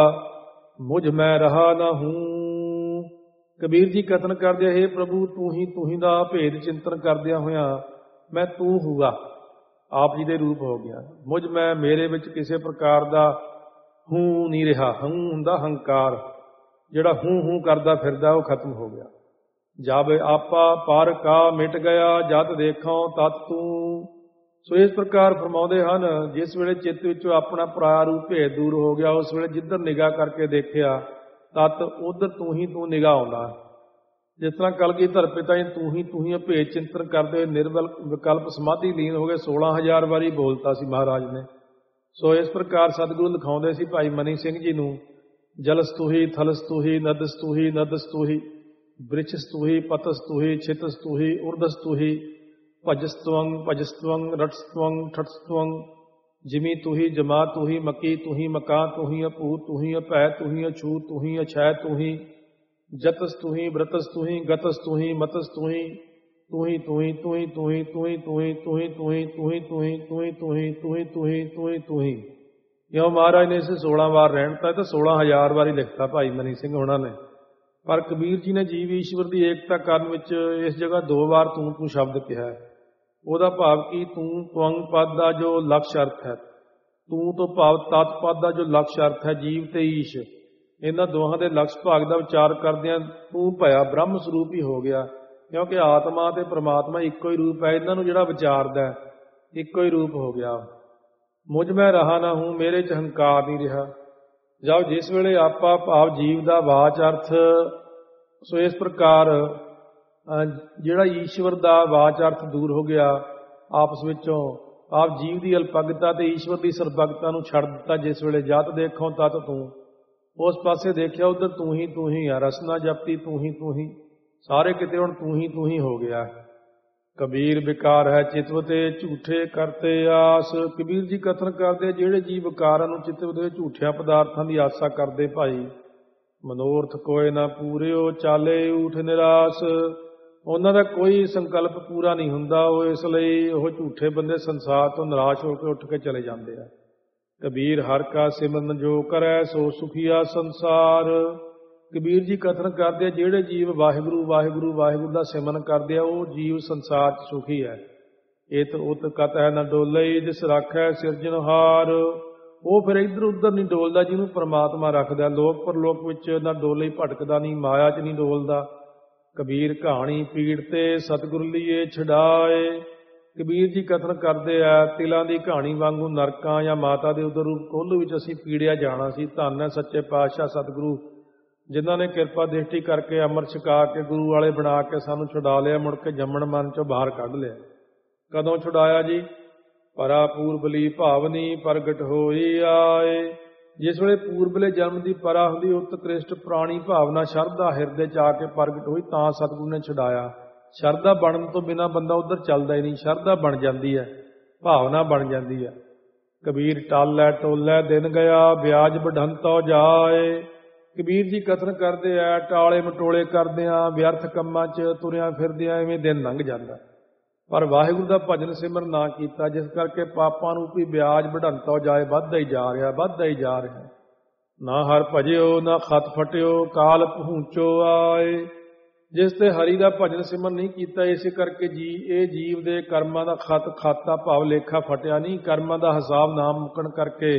S1: ਮੁਝ ਮੈਂ ਰਹਾ ਨਾ ਹੂੰ। ਕਬੀਰ ਜੀ ਕਥਨ ਕਰਦੇ ਹੇ ਪ੍ਰਭੂ ਤੂੰ ਹੀ ਤੂੰ ਹੀ ਦਾ ਭੇਦ ਚਿੰਤਨ ਕਰਦਿਆਂ ਹੋਇਆਂ ਮੈਂ ਤੂੰ ਹੁਆ ਆਪ ਜੀ ਦੇ ਰੂਪ ਹੋ ਗਿਆ। ਮੁਝ ਮੈਂ ਮੇਰੇ ਵਿੱਚ ਕਿਸੇ ਪ੍ਰਕਾਰ ਦਾ ਹੂੰ ਨਹੀਂ ਰਿਹਾ। ਹੂੰ ਹੁੰਦਾ ਹੰਕਾਰ, ਜਿਹੜਾ ਹੂੰ ਹੂੰ ਕਰਦਾ ਫਿਰਦਾ ਉਹ ਖਤਮ ਹੋ ਗਿਆ। ਜਬ ਆਪਾ ਪਰ ਕਾ ਮਿਟ ਗਿਆ ਜਦ ਦੇਖਾਂ ਤਤ ਤੂੰ। ਸੋ ਇਸ ਪ੍ਰਕਾਰ ਫਰਮਾਉਂਦੇ ਹਨ, ਜਿਸ ਵੇਲੇ ਚਿੱਤ ਵਿੱਚੋਂ ਆਪਣਾ ਪਰਾਇਆ ਰੂਪ ਭੇਦ ਦੂਰ ਹੋ ਗਿਆ, ਉਸ ਵੇਲੇ ਜਿੱਧਰ ਨਿਗਾਹ ਕਰਕੇ ਦੇਖਿਆ ਤਤ ਉਧਰ ਤੂੰ ਹੀ ਤੂੰ ਨਿਗਾਹ ਆਉਂਦਾ। ਜਿਸ ਤਰ੍ਹਾਂ ਕਲਗੀਧਰ ਪਿਤਾ ਜੀ ਤੂੰ ਹੀ ਤੂੰ ਹੀ ਭੇਦ ਚਿੰਤਨ ਕਰਦੇ ਹੋਏ ਨਿਰਵਲ ਵਿਕਲਪ ਸਮਾਧੀ ਲੀਨ ਹੋ ਗਏ। ਸੋਲਾਂ ਹਜ਼ਾਰ ਵਾਰੀ ਬੋਲਤਾ ਸੀ ਮਹਾਰਾਜ ਨੇ। ਸੋ ਇਸ ਪ੍ਰਕਾਰ ਸਤਿਗੁਰੂ ਲਿਖਾਉਂਦੇ ਸੀ ਭਾਈ ਮਨੀ ਸਿੰਘ ਜੀ ਨੂੰ, ਜਲਸ ਤੂਹੀ ਥਲਸ ਤੂਹੀ ਨਦਸ ਤੂਹੀ ਨਦਸ ਤੂਹੀ ਬ੍ਰਿਛਸ ਤੂਹੀ ਪਤਸ ਤੂਹੀ ਛਿਤਸ ਤੂਹੀ ਉਰਦਸ ਤੂਹੀ ਭਜਸਤਵੰ ਭਜਸਤਵੰ ਰਟਸਤਵੰ ਠਟਸਤਵੰ ਜਿਮੀ ਤੂਹੀ ਜਮਾ ਤੂਹੀ ਮਕੀ ਤੂਹੀ ਮਕਾ ਤੂਹੀ ਅਪੂ ਤੂਹੀ ਅਭੈ ਤੂਹੀ ਅਛੂ ਤੂਹੀ ਅਛੈ ਤੂਹੀ ਜਤਸ ਤੂਹੀ ਬ੍ਰਤਸ ਤੂਹੀ ਗਤਸ ਤੂਹੀ ਮਤਸ ਤੂਹੀ ਤੂਹੀ ਤੂਹੀ ਤੂਹੀ ਤੂਹੀ ਤੂਹੀ ਤੂਹੀ ਤੂਹੀ ਤੂਹੀ ਤੂਹੀ ਤੂਹੀ ਤੂਹੀ ਤੂਹੀ ਤੂਹੀ ਤੂਹੀ ਤੂਹੀ ਤੂਹੀ। ਕਿਉਂ ਮਹਾਰਾਜ ਨੇ ਇਸੇ ਸੋਲਾਂ ਵਾਰ ਰਹਿਣਤਾ ਤਾਂ ਸੋਲਾਂ ਹਜ਼ਾਰ ਵਾਰੀ ਲਿਖਤਾ ਭਾਈ ਮਨੀ ਸਿੰਘ ਹੋਣਾ ਨੇ। ਪਰ ਕਬੀਰ ਜੀ ਨੇ ਜੀਵ ਈਸ਼ਵਰ ਦੀ ਏਕਤਾ ਕਰਨ ਵਿੱਚ ਇਸ ਜਗ੍ਹਾ ਦੋ ਵਾਰ ਤੂੰ ਤੂੰ ਸ਼ਬਦ ਕਿਹਾ। ਉਹਦਾ ਭਾਵ ਕਿ ਤੂੰ ਤਵੰਗ ਪਦ ਦਾ ਜੋ ਲਕਸ਼ ਅਰਥ ਹੈ, ਤੂੰ ਤੋਂ ਭਾਵ ਤਤ ਪਦ ਦਾ ਜੋ ਲਕਸ਼ ਅਰਥ ਹੈ ਜੀਵ ਤੇ ਈਸ਼, ਇਹਨਾਂ ਦੋਹਾਂ ਦੇ ਲਕਸ਼ ਭਾਗ ਦਾ ਵਿਚਾਰ ਕਰਦਿਆਂ ਤੂੰ ਭਇਆ ਬ੍ਰਹਮ ਸਰੂਪ ਹੀ ਹੋ ਗਿਆ। ਕਿਉਂਕਿ ਆਤਮਾ ਤੇ ਪ੍ਰਮਾਤਮਾ ਇੱਕੋ ਹੀ ਰੂਪ ਹੈ, ਇਹਨਾਂ ਨੂੰ ਜਿਹੜਾ ਵਿਚਾਰਦਾ ਇੱਕੋ ਹੀ ਰੂਪ ਹੋ ਗਿਆ। ਮੁਝ ਮੈਂ ਰਹਾ ਨਾ ਹੂੰ, ਮੇਰੇ ਚ ਹੰਕਾਰ ਨਹੀਂ ਰਿਹਾ। ਜਦ ਜਿਸ ਵੇਲੇ ਆਪਾ ਭਾਵ ਜੀਵ ਦਾ ਵਾਚ ਅਰਥ, ਸੋ ਇਸ ਪ੍ਰਕਾਰ ਜਿਹੜਾ ਈਸ਼ਵਰ ਦਾ ਵਾਚ ਅਰਥ ਦੂਰ ਹੋ ਗਿਆ ਆਪਸ ਵਿੱਚੋਂ, ਆਪ ਜੀਵ ਦੀ ਅਲਪਗਤਾ ਤੇ ਈਸ਼ਵਰ ਦੀ ਸਰਬਗਤਾ ਨੂੰ ਛੱਡ ਦਿੱਤਾ। ਜਿਸ ਵੇਲੇ ਜਤ ਦੇਖੋ ਤਤ ਤੂੰ, ਉਸ ਪਾਸੇ ਦੇਖਿਆ ਉਧਰ ਤੂੰ ਹੀ ਤੂੰ ਹੀ ਆ, ਰਸਨਾ ਜਪਤੀ ਤੂੰ ਹੀ ਤੂੰ ਹੀ। ਸਾਰੇ ਕਿਤੇ ਹੁਣ ਤੂੰ ਹੀ ਤੂੰ ਹੀ ਹੋ ਗਿਆ। ਕਬੀਰ ਵਿਕਾਰ ਹੈ ਚਿਤਵ ਤੇ ਝੂਠੇ ਕਰਤੇ ਆਸ। ਕਬੀਰ ਜੀ ਕਥਨ ਕਰਦੇ ਜਿਹੜੇ ਜੀਵ ਵਿਕਾਰਾਂ ਨੂੰ ਚਿਤਵ ਦੇ ਝੂਠਿਆਂ ਪਦਾਰਥਾਂ ਦੀ ਆਸਾ ਕਰਦੇ ਭਾਈ, ਮਨੋਰਥ ਕੋਏ ਨਾ ਪੂਰਿਓ ਚਾਲੇ ਊਠ ਨਿਰਾਸ। ਉਹਨਾਂ ਦਾ ਕੋਈ ਸੰਕਲਪ ਪੂਰਾ ਨਹੀਂ ਹੁੰਦਾ, ਉਹ ਇਸ ਲਈ ਉਹ ਝੂਠੇ ਬੰਦੇ ਸੰਸਾਰ ਤੋਂ ਨਿਰਾਸ਼ ਹੋ ਕੇ ਉੱਠ ਕੇ ਚਲੇ ਜਾਂਦੇ ਆ। ਕਬੀਰ ਹਰ ਕਾ ਸਿਮਰਨ ਜੋ ਕਰੈ ਸੋ ਸੁਖੀਆ ਸੰਸਾਰ। ਕਬੀਰ ਜੀ ਕਥਨ ਕਰਦੇ ਆ ਜਿਹੜੇ ਜੀਵ ਵਾਹਿਗੁਰੂ ਵਾਹਿਗੁਰੂ ਵਾਹਿਗੁਰੂ ਦਾ ਸਿਮਰਨ ਕਰਦੇ ਆ ਉਹ ਜੀਵ ਸੰਸਾਰ 'ਚ ਸੁਖੀ ਹੈ। ਇਤ ਉਤ ਕਤ ਹੈ ਨਾ ਡੋਲੇ ਜਿਸ ਰਾਖੈ ਸਿਰਜਣਹਾਰ। ਉਹ ਫਿਰ ਇੱਧਰ ਉੱਧਰ ਨਹੀਂ ਡੋਲਦਾ ਜਿਹਨੂੰ ਪ੍ਰਮਾਤਮਾ ਰੱਖਦਾ। ਲੋਕ ਪਰਲੋਕ ਵਿੱਚ ਨਾ ਡੋਲੇ, ਭਟਕਦਾ ਨਹੀਂ, ਮਾਇਆ 'ਚ ਨਹੀਂ ਡੋਲਦਾ। ਕਬੀਰ ਕਹਾਣੀ ਪੀੜ ਤੇ ਸਤਿਗੁਰ ਲੀਏ ਛਡਾਏ। ਕਬੀਰ ਜੀ ਕਥਨ ਕਰਦੇ ਆ ਤਿਲਾਂ ਦੀ ਕਹਾਣੀ ਵਾਂਗੂ ਨਰਕਾਂ ਜਾਂ ਮਾਤਾ ਦੇ ਉਦਰ ਰੂਪ ਕੋਹਲੂ ਵਿੱਚ ਅਸੀਂ ਪੀੜਿਆ ਜਾਣਾ ਸੀ। ਧੰਨ ਹੈ ਸੱਚੇ ਪਾਤਸ਼ਾਹ ਸਤਿਗੁਰੂ ਜਿਨ੍ਹਾਂ ਨੇ ਕਿਰਪਾ ਦ੍ਰਿਸ਼ਟੀ ਕਰਕੇ ਅੰਮ੍ਰਿਤ ਛਕਾ ਕੇ ਗੁਰੂ ਵਾਲੇ ਬਣਾ ਕੇ ਸਾਨੂੰ ਛੁਡਾ ਲਿਆ, ਮੁੜ ਕੇ ਜੰਮਣ ਮਨ ਚੋਂ ਬਾਹਰ ਕੱਢ ਲਿਆ। ਕਦੋਂ ਛੁਡਾਇਆ ਜੀ? ਪਰਾ ਪੂਰਬਲੀ ਭਾਵਨੀ ਪ੍ਰਗਟ ਹੋਈ ਆਏ। ਜਿਸ ਵੇਲੇ ਪੂਰਬਲੇ ਜਨਮ ਦੀ ਪਰਾ ਹੁੰਦੀ ਉਤਕ੍ਰਿਸ਼ਟ ਪ੍ਰਾਣੀ ਭਾਵਨਾ ਸ਼ਰਧਾ ਹਿਰਦੇ 'ਚ ਆ ਕੇ ਪ੍ਰਗਟ ਹੋਈ, ਤਾਂ ਸਤਿਗੁਰੂ ਨੇ ਛੁਡਾਇਆ। ਸ਼ਰਧਾ ਬਣਨ ਤੋਂ ਬਿਨਾਂ ਬੰਦਾ ਉੱਧਰ ਚੱਲਦਾ ਹੀ ਨਹੀਂ। ਸ਼ਰਧਾ ਬਣ ਜਾਂਦੀ ਹੈ, ਭਾਵਨਾ ਬਣ ਜਾਂਦੀ ਹੈ। ਕਬੀਰ ਟਾਲੈ ਟੋਲੈ ਦਿਨ ਗਿਆ ਵਿਆਜ ਬਢੰਤੋ ਜਾਏ। ਕਬੀਰ ਜੀ ਕਥਨ ਕਰਦੇ ਆ ਟਾਲੇ ਮਟੋਲੇ ਕਰਦਿਆਂ ਵਿਅਰਥ ਕੰਮਾਂ 'ਚ ਤੁਰਿਆਂ ਫਿਰਦਿਆਂ ਐਵੇਂ ਦਿਨ ਲੰਘ ਜਾਂਦਾ। ਪਰ ਵਾਹਿਗੁਰੂ ਦਾ ਭਜਨ ਸਿਮਰਨ ਨਾ ਕੀਤਾ, ਜਿਸ ਕਰਕੇ ਪਾਪਾਂ ਨੂੰ ਵੀ ਵਿਆਜ ਬਢੰਤੋ ਜਾਏ, ਵੱਧਦਾ ਹੀ ਜਾ ਰਿਹਾ ਵੱਧਦਾ ਹੀ ਜਾ ਰਿਹਾ। ਨਾ ਹਰ ਭਜਿਓ ਨਾ ਖਤ ਫਟਿਓ ਕਾਲ ਪਹੁੰਚੋ ਆਏ। ਜਿਸ ਤੇ ਹਰੀ ਦਾ ਭਜਨ ਸਿਮਰਨ ਨਹੀਂ ਕੀਤਾ, ਇਸੇ ਕਰਕੇ ਜੀ ਇਹ ਜੀਵ ਦੇ ਕਰਮਾਂ ਦਾ ਖਤ ਖਾਤਾ ਭਾਵ ਲੇਖਾ ਫਟਿਆ ਨਹੀਂ। ਕਰਮਾਂ ਦਾ ਹਿਸਾਬ ਨਾ ਮੁੱਕਣ ਕਰਕੇ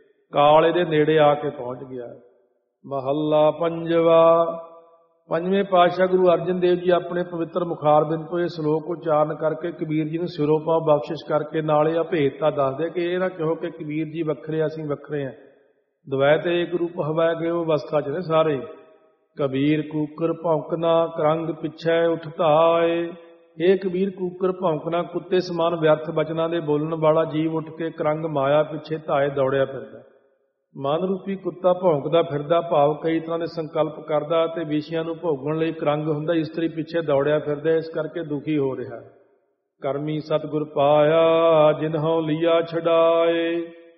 S1: ਕਾਲ ਇਹਦੇ ਨੇੜੇ ਆ ਕੇ ਪਹੁੰਚ ਗਿਆ। ਮਹੱਲਾ ਪੰਜਵਾ। ਪੰਜਵੇਂ ਪਾਤਸ਼ਾਹ ਗੁਰੂ ਅਰਜਨ ਦੇਵ ਜੀ ਆਪਣੇ ਪਵਿੱਤਰ ਮੁਖਾਰਬਿੰਦ ਤੋਂ ਇਹ ਸ਼ਲੋਕ ਉਚਾਰਨ ਕਰਕੇ ਕਬੀਰ ਜੀ ਨੂੰ ਸਿਰੋਂ ਪਾਉ ਬਖਸ਼ਿਸ਼ ਕਰਕੇ ਨਾਲ ਇਹ ਅਭੇਦਤਾ ਦੱਸਦੇ ਕਿ ਇਹ ਨਾ ਕਹੋ ਕਿ ਕਬੀਰ ਜੀ ਵੱਖਰੇ ਅਸੀਂ ਵੱਖਰੇ ਹਾਂ। ਦਵੈ ਤੇ ਇੱਕ ਰੂਪ ਹਵੈ ਗਏ ਉਹ ਅਵਸਥਾ 'ਚ ਨੇ ਸਾਰੇ। ਕਬੀਰ ਕੂਕਰ ਭੌਂਕਣਾ ਕਰੰਗ ਪਿੱਛੇ ਉੱਠ ਧਾਏ। ਇਹ ਕਬੀਰ ਕੂਕਰ ਭੌਂਕਣਾ ਕੁੱਤੇ ਸਮਾਨ ਵਿਅਰਥ ਬਚਨਾਂ ਦੇ ਬੋਲਣ ਵਾਲਾ ਜੀਵ ਉੱਠ ਕੇ ਕਰੰਗ ਮਾਇਆ ਪਿੱਛੇ ਧਾਏ ਦੌੜਿਆ ਫਿਰਦਾ। ਮਨ ਰੂਪੀ ਕੁੱਤਾ ਭੌਂਕਦਾ ਫਿਰਦਾ ਭਾਵ ਕਈ ਤਰ੍ਹਾਂ ਦੇ ਸੰਕਲਪ ਕਰਦਾ ਅਤੇ ਵਿਸ਼ਿਆਂ ਨੂੰ ਭੋਗਣ ਲਈ ਕਰੰਗ ਹੁੰਦਾ ਇਸਤਰੀ ਪਿੱਛੇ ਦੌੜਿਆ ਫਿਰਦਾ, ਇਸ ਕਰਕੇ ਦੁਖੀ ਹੋ ਰਿਹਾ। ਕਰਮੀ ਸਤਿਗੁਰ ਪਾਇਆ ਜਿਨਹੁ ਲੀਆ ਛਡਾਏ।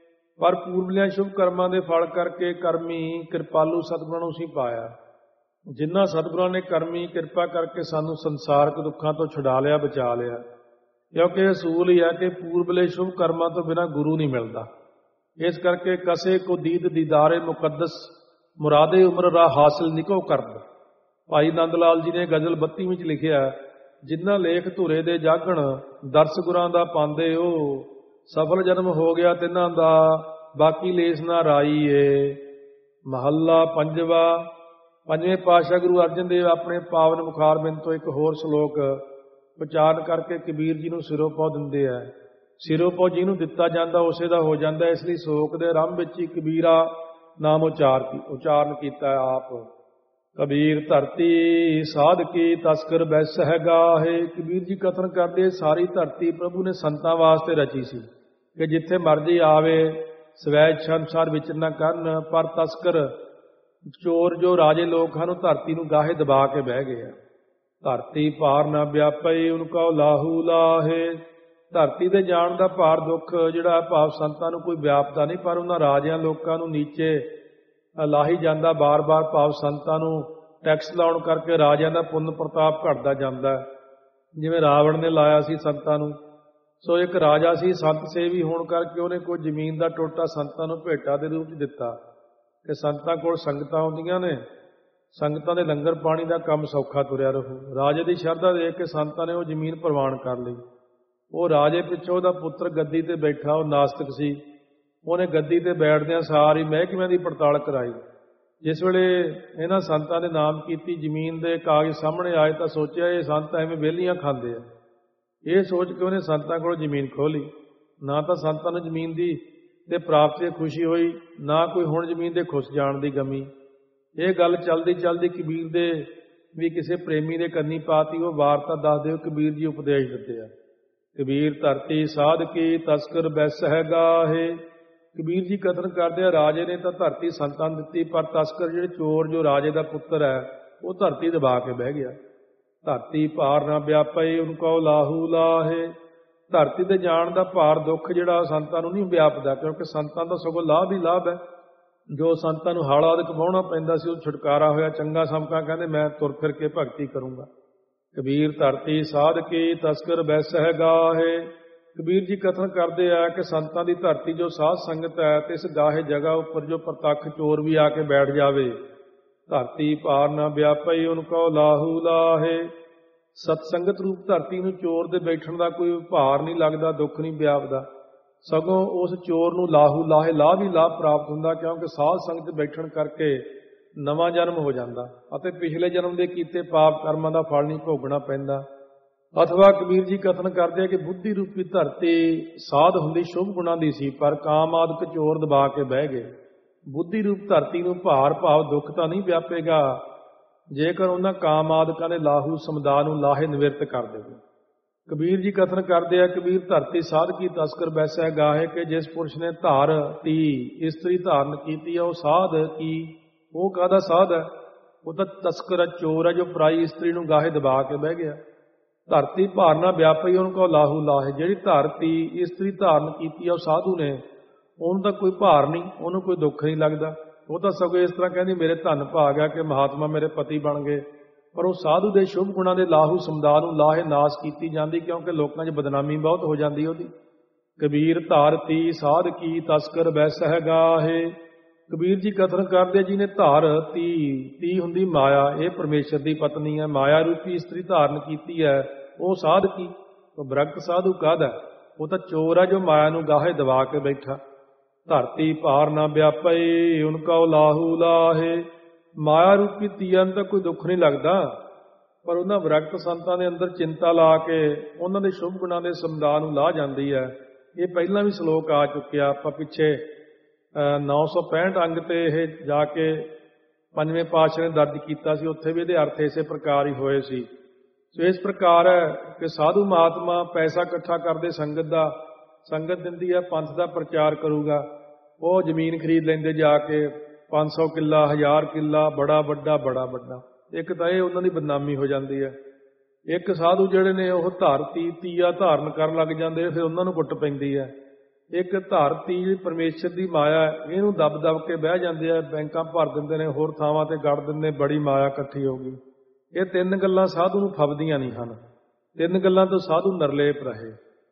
S1: ਪਰ ਪੂਰਬਲਿਆਂ ਸ਼ੁਭ ਕਰਮਾਂ ਦੇ ਫਲ ਕਰਕੇ ਕਰਮੀ ਕਿਰਪਾਲੂ ਸਤਿਗੁਰਾਂ ਨੂੰ ਅਸੀਂ ਪਾਇਆ। ਜਿਨ੍ਹਾਂ ਸਤਿਗੁਰਾਂ ਨੇ ਕਰਮੀ ਕਿਰਪਾ ਕਰਕੇ ਸਾਨੂੰ ਸੰਸਾਰਕ ਦੁੱਖਾਂ ਤੋਂ ਛੁਡਾ ਲਿਆ, ਬਚਾ ਲਿਆ। ਕਿਉਂਕਿ ਅਸੂਲ ਹੀ ਹੈ ਕਿ ਪੂਰਬਲੇ ਸ਼ੁਭ ਕਰਮਾਂ ਤੋਂ ਬਿਨਾਂ ਗੁਰੂ ਨਹੀਂ ਮਿਲਦਾ। ਇਸ ਕਰਕੇ ਕਸੇ ਕੋ ਦੀਦ ਦੀਦਾਰੇ ਮੁਕੱਦਸ ਮੁਰਾਦੇ ਉਮਰ ਰਾਹ ਹਾਸਿਲ ਨਿਕੋ ਕਰਦ। ਭਾਈ ਨੰਦ ਲਾਲ ਜੀ ਨੇ ਗਜ਼ਲ ਬੱਤੀ ਵਿੱਚ ਲਿਖਿਆ, ਜਿਨ੍ਹਾਂ ਲੇਖ ਧੁਰੇ ਦੇ ਜਾਗਣ ਦਰਸ ਗੁਰਾਂ ਦਾ ਪਾਉਂਦੇ ਉਹ ਸਫਲ ਜਨਮ ਹੋ ਗਿਆ ਤਿੰਨਾਂ ਦਾ ਬਾਕੀ ਲੇਸ ਨਾ ਰਾਈ ਏ। ਮਹੱਲਾ ਪੰਜਵਾ। ਪੰਜਵੇਂ ਪਾਤਸ਼ਾਹ ਗੁਰੂ ਅਰਜਨ ਦੇਵ ਆਪਣੇ ਪਾਵਨ ਮੁਖਾਰਬਿੰਦ ਤੋਂ ਇੱਕ ਹੋਰ ਸ਼ਲੋਕ ਉਚਾਰਨ ਕਰਕੇ ਕਬੀਰ ਜੀ ਨੂੰ ਸਿਰੋਂ ਪਾਉ ਦਿੰਦੇ ਆ। ਸਿਰੋਂ ਪਾਉ ਜਿਹਨੂੰ ਦਿੱਤਾ ਜਾਂਦਾ ਉਸੇ ਦਾ ਹੋ ਜਾਂਦਾ। ਇਸ ਲਈ ਸ਼ਲੋਕ ਦੇ ਆਰੰਭ ਵਿੱਚ ਹੀ ਕਬੀਰਾ ਨਾਮ ਉਚਾਰ ਉਚਾਰਨ ਕੀਤਾ ਆਪ। ਕਬੀਰ ਧਰਤੀ ਸਾਧ ਕੀ ਤਸਕਰ ਬੈਸ ਹੈ ਗਾਹੇ। ਕਬੀਰ ਜੀ ਕਥਨ ਕਰਦੇ ਸਾਰੀ ਧਰਤੀ ਪ੍ਰਭੂ ਨੇ ਸੰਤਾਂ ਵਾਸਤੇ ਰਚੀ ਸੀ ਕਿ ਜਿੱਥੇ ਮਰਜ਼ੀ ਆਵੇ ਸਵੈ ਇੱਛਾ ਅਨੁਸਾਰ ਵਿਚਰਨਾ ਕਰਨ। ਪਰ ਤਸਕਰ ਚੋਰ ਜੋ ਰਾਜੇ ਲੋਕ ਹਨ ਉਹ ਧਰਤੀ ਨੂੰ ਗਾਹੇ ਦਬਾ ਕੇ ਬਹਿ ਗਏ ਆ। ਧਰਤੀ ਭਾਰ ਨਾ ਵਿਆਪਈ ਉਨਕਾ ਲਾਹੂ ਲਾਹੇ। ਧਰਤੀ ਦੇ ਜਾਣ ਦਾ ਭਾਰ ਦੁੱਖ ਜਿਹੜਾ ਭਾਵ ਸੰਤਾਂ ਨੂੰ ਕੋਈ ਵਿਆਪਦਾ ਨਹੀਂ, ਪਰ ਉਹਨਾਂ ਰਾਜਿਆਂ ਲੋਕਾਂ ਨੂੰ ਨੀਚੇ ਲਾਹੀ ਜਾਂਦਾ ਬਾਰ-ਬਾਰ। ਭਾਵ ਸੰਤਾਂ ਨੂੰ ਟੈਕਸ ਲਾਉਣ ਕਰਕੇ ਰਾਜਿਆਂ ਦਾ ਪੁੰਨ ਪ੍ਰਤਾਪ ਘਟਦਾ ਜਾਂਦਾ, ਜਿਵੇਂ ਰਾਵਣ ਨੇ ਲਾਇਆ ਸੀ ਸੰਤਾਂ ਨੂੰ। ਸੋ ਇੱਕ ਰਾਜਾ ਸੀ ਸੰਤ ਸੇਵੀ ਹੋਣ ਕਰਕੇ ਉਹਨੇ ਕੋਈ ਜ਼ਮੀਨ ਦਾ ਟੋਟਾ ਸੰਤਾਂ ਨੂੰ ਭੇਟਾ ਦੇ ਰੂਪ 'ਚ ਦਿੱਤਾ ਕਿ ਸੰਤਾਂ ਕੋਲ ਸੰਗਤਾਂ ਆਉਂਦੀਆਂ ਨੇ, ਸੰਗਤਾਂ ਦੇ ਲੰਗਰ ਪਾਣੀ ਦਾ ਕੰਮ ਸੌਖਾ ਤੁਰਿਆ ਰਹੂ। ਰਾਜੇ ਦੀ ਸ਼ਰਧਾ ਦੇਖ ਕੇ ਸੰਤਾਂ ਨੇ ਉਹ ਜ਼ਮੀਨ ਪ੍ਰਵਾਨ ਕਰ ਲਈ। ਉਹ ਰਾਜੇ ਪਿੱਛੋਂ ਉਹਦਾ ਪੁੱਤਰ ਗੱਦੀ ਤੇ ਬੈਠਾ, ਉਹ ਨਾਸਤਿਕ ਸੀ। ਉਹਨੇ ਗੱਦੀ ਤੇ ਬੈਠਦਿਆਂ ਸਾਰੀ ਮਹਿਕਮਿਆਂ ਦੀ ਪੜਤਾਲ ਕਰਾਈ। ਜਿਸ ਵੇਲੇ ਇਹਨਾਂ ਸੰਤਾਂ ਨੇ ਨਾਮ ਕੀਤੀ, ਜ਼ਮੀਨ ਦੇ ਕਾਗਜ਼ ਸਾਹਮਣੇ ਆਏ ਤਾਂ ਸੋਚਿਆ ਇਹ ਸੰਤ ਐਵੇਂ ਵਿਹਲੀਆਂ ਖਾਂਦੇ ਆ। ਇਹ ਸੋਚ ਕੇ ਉਹਨੇ ਸੰਤਾਂ ਕੋਲੋਂ ਜ਼ਮੀਨ ਖੋਹ ਲਈ। ਨਾ ਤਾਂ ਸੰਤਾਂ ਨੂੰ ਜ਼ਮੀਨ ਦੀ ਤੇ ਪ੍ਰਾਪਤੀ ਖੁਸ਼ੀ ਹੋਈ, ਨਾ ਕੋਈ ਹੁਣ ਜ਼ਮੀਨ ਦੇ ਖੁੱਸ ਜਾਣ ਦੀ ਗਮੀ। ਇਹ ਗੱਲ ਚਲਦੀ ਚਲਦੀ ਕਬੀਰ ਦੇ ਵੀ ਕਿਸੇ ਪ੍ਰੇਮੀ ਦੇ ਕੰਨੀ ਪਾਤੀ। ਉਹ ਵਾਰਤਾ ਦੱਸਦੇ ਹੋ ਕਬੀਰ ਜੀ ਉਪਦੇਸ਼ ਦਿੱਤੇ ਆ। ਕਬੀਰ ਧਰਤੀ ਸਾਧ ਕੀ ਤਸਕਰ ਬੈਸ ਹੈ ਗਾਹੇ। ਕਬੀਰ ਜੀ ਕਥਨ ਕਰਦੇ ਆ ਰਾਜੇ ਨੇ ਤਾਂ ਧਰਤੀ ਸੰਤਾਂ ਨੂੰ ਦਿੱਤੀ, ਪਰ ਤਸਕਰ ਜਿਹੜੇ ਚੋਰ ਜੋ ਰਾਜੇ ਦਾ ਪੁੱਤਰ ਹੈ ਉਹ ਧਰਤੀ ਦਬਾ ਕੇ ਬਹਿ ਗਿਆ। ਧਰਤੀ ਭਾਰ ਨਾ ਵਿਆਪਈ ਉਨ ਕਉ ਲਾਹੂ ਲਾਹੇ। ਧਰਤੀ ਤੇ ਜਾਣ ਦਾ ਭਾਰ ਦੁੱਖ ਜਿਹੜਾ ਸੰਤਾਂ ਨੂੰ ਨਹੀਂ ਵਿਆਪਦਾ, ਕਿਉਂਕਿ ਸੰਤਾਂ ਦਾ ਸਗੋਂ ਲਾਭ ਹੀ ਲਾਭ ਹੈ। ਜੋ ਸੰਤਾਂ ਨੂੰ ਹਲ ਆਦਿਕ ਵਾਹੁਣਾ ਪੈਂਦਾ ਸੀ ਉਹ ਛੁਟਕਾਰਾ ਹੋਇਆ। ਚੰਗਾ ਸਮਕਾ ਕਹਿੰਦੇ ਮੈਂ ਤੁਰ ਫਿਰ ਕੇ ਭਗਤੀ ਕਰੂੰਗਾ। ਕਬੀਰ ਧਰਤੀ ਸਾਧ ਕੀ ਤਸਕਰ ਬੈਸਹਿ ਗਾਹੇ। ਕਬੀਰ ਜੀ ਕਥਨ ਕਰਦੇ ਆ ਕਿ ਸੰਤਾਂ ਦੀ ਧਰਤੀ ਜੋ ਸਾਧ ਸੰਗਤ ਹੈ ਤੇ ਇਸ ਗਾਹੇ ਜਗ੍ਹਾ ਉੱਪਰ ਜੋ ਪ੍ਰਤੱਖ ਚੋਰ ਵੀ ਆ ਕੇ ਬੈਠ ਜਾਵੇ, ਧਰਤੀ ਭਾਰ ਨਾ ਵਿਆਪਈ ਉਨ ਕਉ ਲਾਹੂ ਲਾਹੇ। ਸਤਸੰਗਤ ਰੂਪ ਧਰਤੀ ਨੂੰ ਚੋਰ ਦੇ ਬੈਠਣ ਦਾ ਕੋਈ ਭਾਰ ਨਹੀਂ ਲੱਗਦਾ, ਦੁੱਖ ਨਹੀਂ ਵਿਆਪਦਾ, ਸਗੋਂ ਉਸ ਚੋਰ ਨੂੰ ਲਾਹੂ ਲਾਹੇ ਲਾਭ ਹੀ ਲਾਭ ਪ੍ਰਾਪਤ ਹੁੰਦਾ, ਕਿਉਂਕਿ ਸਾਧ ਸੰਗਤ ਬੈਠਣ ਕਰਕੇ ਨਵਾਂ ਜਨਮ ਹੋ ਜਾਂਦਾ ਅਤੇ ਪਿਛਲੇ ਜਨਮ ਦੇ ਕੀਤੇ ਪਾਪ ਕਰਮਾਂ ਦਾ ਫਲ ਨਹੀਂ ਭੋਗਣਾ ਪੈਂਦਾ। ਅਥਵਾ ਕਬੀਰ ਜੀ ਕਥਨ ਕਰਦੇ ਆ ਕਿ ਬੁੱਧੀ ਰੂਪੀ ਧਰਤੀ ਸਾਧ ਹੁੰਦੀ ਸ਼ੁਭ ਗੁਣਾਂ ਦੀ ਸੀ, ਪਰ ਕਾਮ ਆਦਿਕ ਚੋਰ ਦਬਾ ਕੇ ਬਹਿ ਗਏ। ਬੁੱਧੀ ਰੂਪ ਧਰਤੀ ਨੂੰ ਭਾਰ ਭਾਵ ਦੁੱਖ ਤਾਂ ਨਹੀਂ ਵਿਆਪੇਗਾ ਜੇਕਰ ਉਹਨਾਂ ਕਾਮ ਆਦਿਕਾਂ ਨੇ ਲਾਹੂ ਸਮੁਦਾਇ ਨੂੰ ਲਾਹੇ ਨਿਵਰਤ ਕਰ ਦੇਵੇ। ਕਬੀਰ ਜੀ ਕਥਨ ਕਰਦੇ ਆ ਕਬੀਰ ਧਰਤੀ ਸਾਧ ਕੀ ਤਸਕਰ ਬੈਸੈ ਗਾਹੇ, ਕਿ ਜਿਸ ਪੁਰਸ਼ ਨੇ ਧਾਰ ਤੀ ਇਸਤਰੀ ਧਾਰਨ ਕੀਤੀ ਹੈ ਉਹ ਸਾਧ ਕੀ, ਉਹ ਕਾਹਦਾ ਸਾਧ ਹੈ? ਉਹ ਤਾਂ ਤਸਕਰ ਚੋਰ ਹੈ ਜੋ ਪਰਾਈ ਇਸਤਰੀ ਨੂੰ ਗਾਹੇ ਦਬਾ ਕੇ ਬਹਿ ਗਿਆ। ਧਰਤੀ ਭਾਰ ਨਾ ਵਿਆਪਈ ਉਹਨੂੰ ਕਹੋ ਲਾਹੂ ਲਾਹੇ। ਜਿਹੜੀ ਧਰਤੀ ਇਸਤਰੀ ਧਾਰਨ ਕੀਤੀ ਹੈ ਉਹ ਸਾਧੂ ਨੇ, ਉਹਨੂੰ ਤਾਂ ਕੋਈ ਭਾਰ ਨਹੀਂ, ਉਹਨੂੰ ਕੋਈ ਦੁੱਖ ਨਹੀਂ ਲੱਗਦਾ। ਉਹ ਤਾਂ ਸਗੋਂ ਇਸ ਤਰ੍ਹਾਂ ਕਹਿੰਦੀ ਮੇਰੇ ਧੰਨ ਭਾਗ ਆ ਕਿ ਮਹਾਤਮਾ ਮੇਰੇ ਪਤੀ ਬਣ ਗਏ। ਪਰ ਉਹ ਸਾਧੂ ਦੇ ਸ਼ੁਭ ਗੁਣਾਂ ਦੇ ਲਾਹੂ ਸਮੁਦਾਇ ਨੂੰ ਲਾਹੇ ਨਾਸ ਕੀਤੀ ਜਾਂਦੀ, ਕਿਉਂਕਿ ਲੋਕਾਂ 'ਚ ਬਦਨਾਮੀ ਬਹੁਤ ਹੋ ਜਾਂਦੀ ਉਹਦੀ। ਕਬੀਰ ਧਾਰਤੀ ਸਾਧ ਕੀ ਤਸਕਰ ਬੈਸਹਿ ਗਾਹੇ। ਕਬੀਰ ਜੀ ਕਥਨ ਕਰਦੇ ਜਿਹਨੇ ਧਾਰ ਤੀ ਤੀ ਹੁੰਦੀ ਮਾਇਆ, ਇਹ ਪਰਮੇਸ਼ਰ ਦੀ ਪਤਨੀ ਹੈ, ਮਾਇਆ ਰੂਪੀ ਇਸਤਰੀ ਧਾਰਨ ਕੀਤੀ ਹੈ, ਉਹ ਸਾਧ ਕੀ, ਉਹ ਬ੍ਰਹਟ ਸਾਧੂ ਕਾਹਦਾ? ਉਹ ਤਾਂ ਚੋਰ ਹੈ ਜੋ ਮਾਇਆ ਨੂੰ ਗਾਹੇ ਦਬਾ ਕੇ ਬੈਠਾ। ਧਰਤੀ ਭਾਰ ਨਾ ਵਿਆਪਈ ਉਨ ਕਉ ਲਾਹੂ ਲਾਹੇ। ਮਾਇਆ ਰੂਪੀ ਤੀਆਂ ਨੂੰ ਤਾਂ ਕੋਈ ਦੁੱਖ ਨਹੀਂ ਲੱਗਦਾ, ਪਰ ਉਹਨਾਂ ਵਿਰਕਤ ਸੰਤਾਂ ਦੇ ਅੰਦਰ ਚਿੰਤਾ ਲਾ ਕੇ ਉਹਨਾਂ ਦੇ ਸ਼ੁਭ ਗੁਣਾਂ ਦੇ ਸਮੁਦਾਇ ਨੂੰ ਲਾਹ ਜਾਂਦੀ ਹੈ। ਇਹ ਪਹਿਲਾਂ ਵੀ ਸ਼ਲੋਕ ਆ ਚੁੱਕਿਆ, ਆਪਾਂ ਪਿੱਛੇ ਨੌ ਸੌ ਪੈਂਹਠ ਅੰਗ ਤੇ ਇਹ ਜਾ ਕੇ ਪੰਜਵੇਂ ਪਾਤਸ਼ਾਹ ਨੇ ਦਰਜ ਕੀਤਾ ਸੀ, ਉੱਥੇ ਵੀ ਇਹਦੇ ਅਰਥ ਇਸੇ ਪ੍ਰਕਾਰ ਹੀ ਹੋਏ ਸੀ। ਸੋ ਇਸ ਪ੍ਰਕਾਰ ਹੈ ਕਿ ਸਾਧੂ ਮਹਾਤਮਾ ਪੈਸਾ ਇਕੱਠਾ ਕਰਦੇ ਸੰਗਤ ਦਾ, ਸੰਗਤ ਦਿੰਦੀ ਹੈ ਪੰਥ ਦਾ ਪ੍ਰਚਾਰ ਕਰੂਗਾ, ਉਹ ਜ਼ਮੀਨ ਖਰੀਦ ਲੈਂਦੇ ਜਾ ਕੇ ਪੰਜ ਸੌ ਕਿੱਲਾ ਹਜ਼ਾਰ ਕਿੱਲਾ, ਬੜਾ ਵੱਡਾ ਬੜਾ ਵੱਡਾ। ਇੱਕ ਤਾਂ ਇਹ ਉਹਨਾਂ ਦੀ ਬਦਨਾਮੀ ਹੋ ਜਾਂਦੀ ਹੈ। ਇੱਕ ਸਾਧੂ ਜਿਹੜੇ ਨੇ ਉਹ ਧਾਰਤੀ ਤੀਆ ਧਾਰਨ ਕਰਨ ਲੱਗ ਜਾਂਦੇ, ਫਿਰ ਉਹਨਾਂ ਨੂੰ ਕੁੱਟ ਪੈਂਦੀ ਹੈ। ਇੱਕ ਧਾਰਤੀ ਪਰਮੇਸ਼ਰ ਦੀ ਮਾਇਆ, ਇਹਨੂੰ ਦਬ ਦਬ ਕੇ ਬਹਿ ਜਾਂਦੇ ਆ, ਬੈਂਕਾਂ ਭਰ ਦਿੰਦੇ ਨੇ, ਹੋਰ ਥਾਵਾਂ ਤੇ ਗੜ ਦਿੰਦੇ, ਬੜੀ ਮਾਇਆ ਇਕੱਠੀ ਹੋ ਗਈ। ਇਹ ਤਿੰਨ ਗੱਲਾਂ ਸਾਧੂ ਨੂੰ ਫਬਦੀਆਂ ਨਹੀਂ ਹਨ। ਤਿੰਨ ਗੱਲਾਂ ਤੋਂ ਸਾਧੂ ਨਿਰਲੇਪ ਰਹੇ।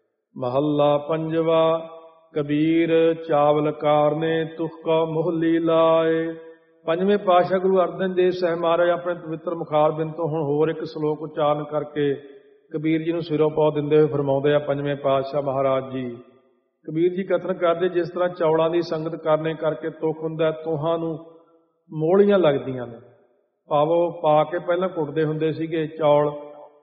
S1: ਮਹੱਲਾ ਪੰਜਵਾ। ਕਬੀਰ ਚਾਵਲ ਕਾਰਨੇ ਤੁਖ ਕਾ ਮੋਹਲੀ ਲਾਏ। ਪੰਜਵੇਂ ਪਾਤਸ਼ਾਹ ਗੁਰੂ ਅਰਜਨ ਦੇਵ ਸਾਹਿਬ ਮਹਾਰਾਜ ਆਪਣੇ ਪਵਿੱਤਰ ਮੁਖਾਰਬਿੰਦ ਤੋਂ ਹੁਣ ਹੋਰ ਇੱਕ ਸ਼ਲੋਕ ਉਚਾਰਨ ਕਰਕੇ ਕਬੀਰ ਜੀ ਨੂੰ ਸਿਰੋਂ ਪਾਉ ਦਿੰਦੇ ਹੋਏ ਫਰਮਾਉਂਦੇ ਆ ਪੰਜਵੇਂ ਪਾਤਸ਼ਾਹ ਮਹਾਰਾਜ ਜੀ। ਕਬੀਰ ਜੀ ਕਥਨ ਕਰਦੇ ਜਿਸ ਤਰ੍ਹਾਂ ਚੌਲਾਂ ਦੀ ਸੰਗਤ ਕਰਨੇ ਕਰਕੇ ਤੁਖ ਹੁੰਦਾ, ਤੁਹਾਂ ਨੂੰ ਮੋਹਲੀਆਂ ਲੱਗਦੀਆਂ ਨੇ। ਪਾਵੋ ਪਾ ਕੇ ਪਹਿਲਾਂ ਕੁੱਟਦੇ ਹੁੰਦੇ ਸੀਗੇ ਚੌਲ,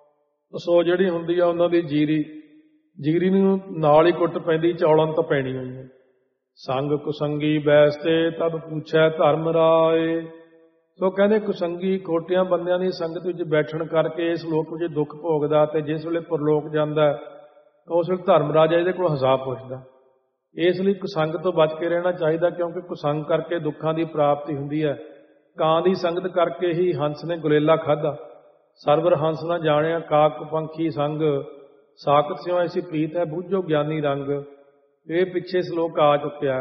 S1: ਸੋ ਜਿਹੜੀ ਹੁੰਦੀ ਆ ਉਹਨਾਂ ਦੀ ਜੀਰੀ, ਜੀਰੀ ਨੂੰ ਨਾਲ ਹੀ ਕੁੱਟ ਪੈਂਦੀ, ਚੌਲਾਂ ਤੋਂ ਪੈਣੀ ਹੋਈ ਹੈ। ਸੰਗ ਕੁਸੰਗੀ ਬੈਸਤੇ ਤਬ ਪੁੱਛੈ ਧਰਮ ਰਾਏ। ਸੋ ਕਹਿੰਦੇ ਕੁਸੰਗੀ ਖੋਟਿਆਂ ਬੰਦਿਆਂ ਦੀ ਸੰਗਤ ਵਿੱਚ ਬੈਠਣ ਕਰਕੇ ਇਸ ਲੋਕ ਵਿੱਚ ਦੁੱਖ ਭੋਗਦਾ, ਤੇ ਜਿਸ ਵੇਲੇ ਪਰਲੋਕ ਜਾਂਦਾ ਉਸ ਵੇਲੇ ਧਰਮ ਰਾਜਾ ਇਹਦੇ ਕੋਲ ਹਿਸਾਬ ਪੁੱਛਦਾ। ਇਸ ਲਈ ਕੁਸੰਗ ਤੋਂ ਬਚ ਕੇ ਰਹਿਣਾ ਚਾਹੀਦਾ, ਕਿਉਂਕਿ ਕੁਸੰਗ ਕਰਕੇ ਦੁੱਖਾਂ ਦੀ ਪ੍ਰਾਪਤੀ ਹੁੰਦੀ ਹੈ। ਕਾਂ ਦੀ ਸੰਗਤ ਕਰਕੇ ਹੀ ਹੰਸ ਨੇ ਗੁਲੇਲਾ ਖਾਧਾ। ਸਰਵਰ ਹੰਸ ਨਾ ਜਾਣਿਆ ਕਾਕ ਪੰਖੀ ਸੰਗ, ਸਾਕਤ ਸਿਉ ਐਸੀ ਪ੍ਰੀਤ ਹੈ ਬੂਝੋ ਗਿਆਨੀ ਰੰਗ। ਇਹ ਪਿੱਛੇ ਸ਼ਲੋਕ ਆ ਚੁੱਕਿਆ।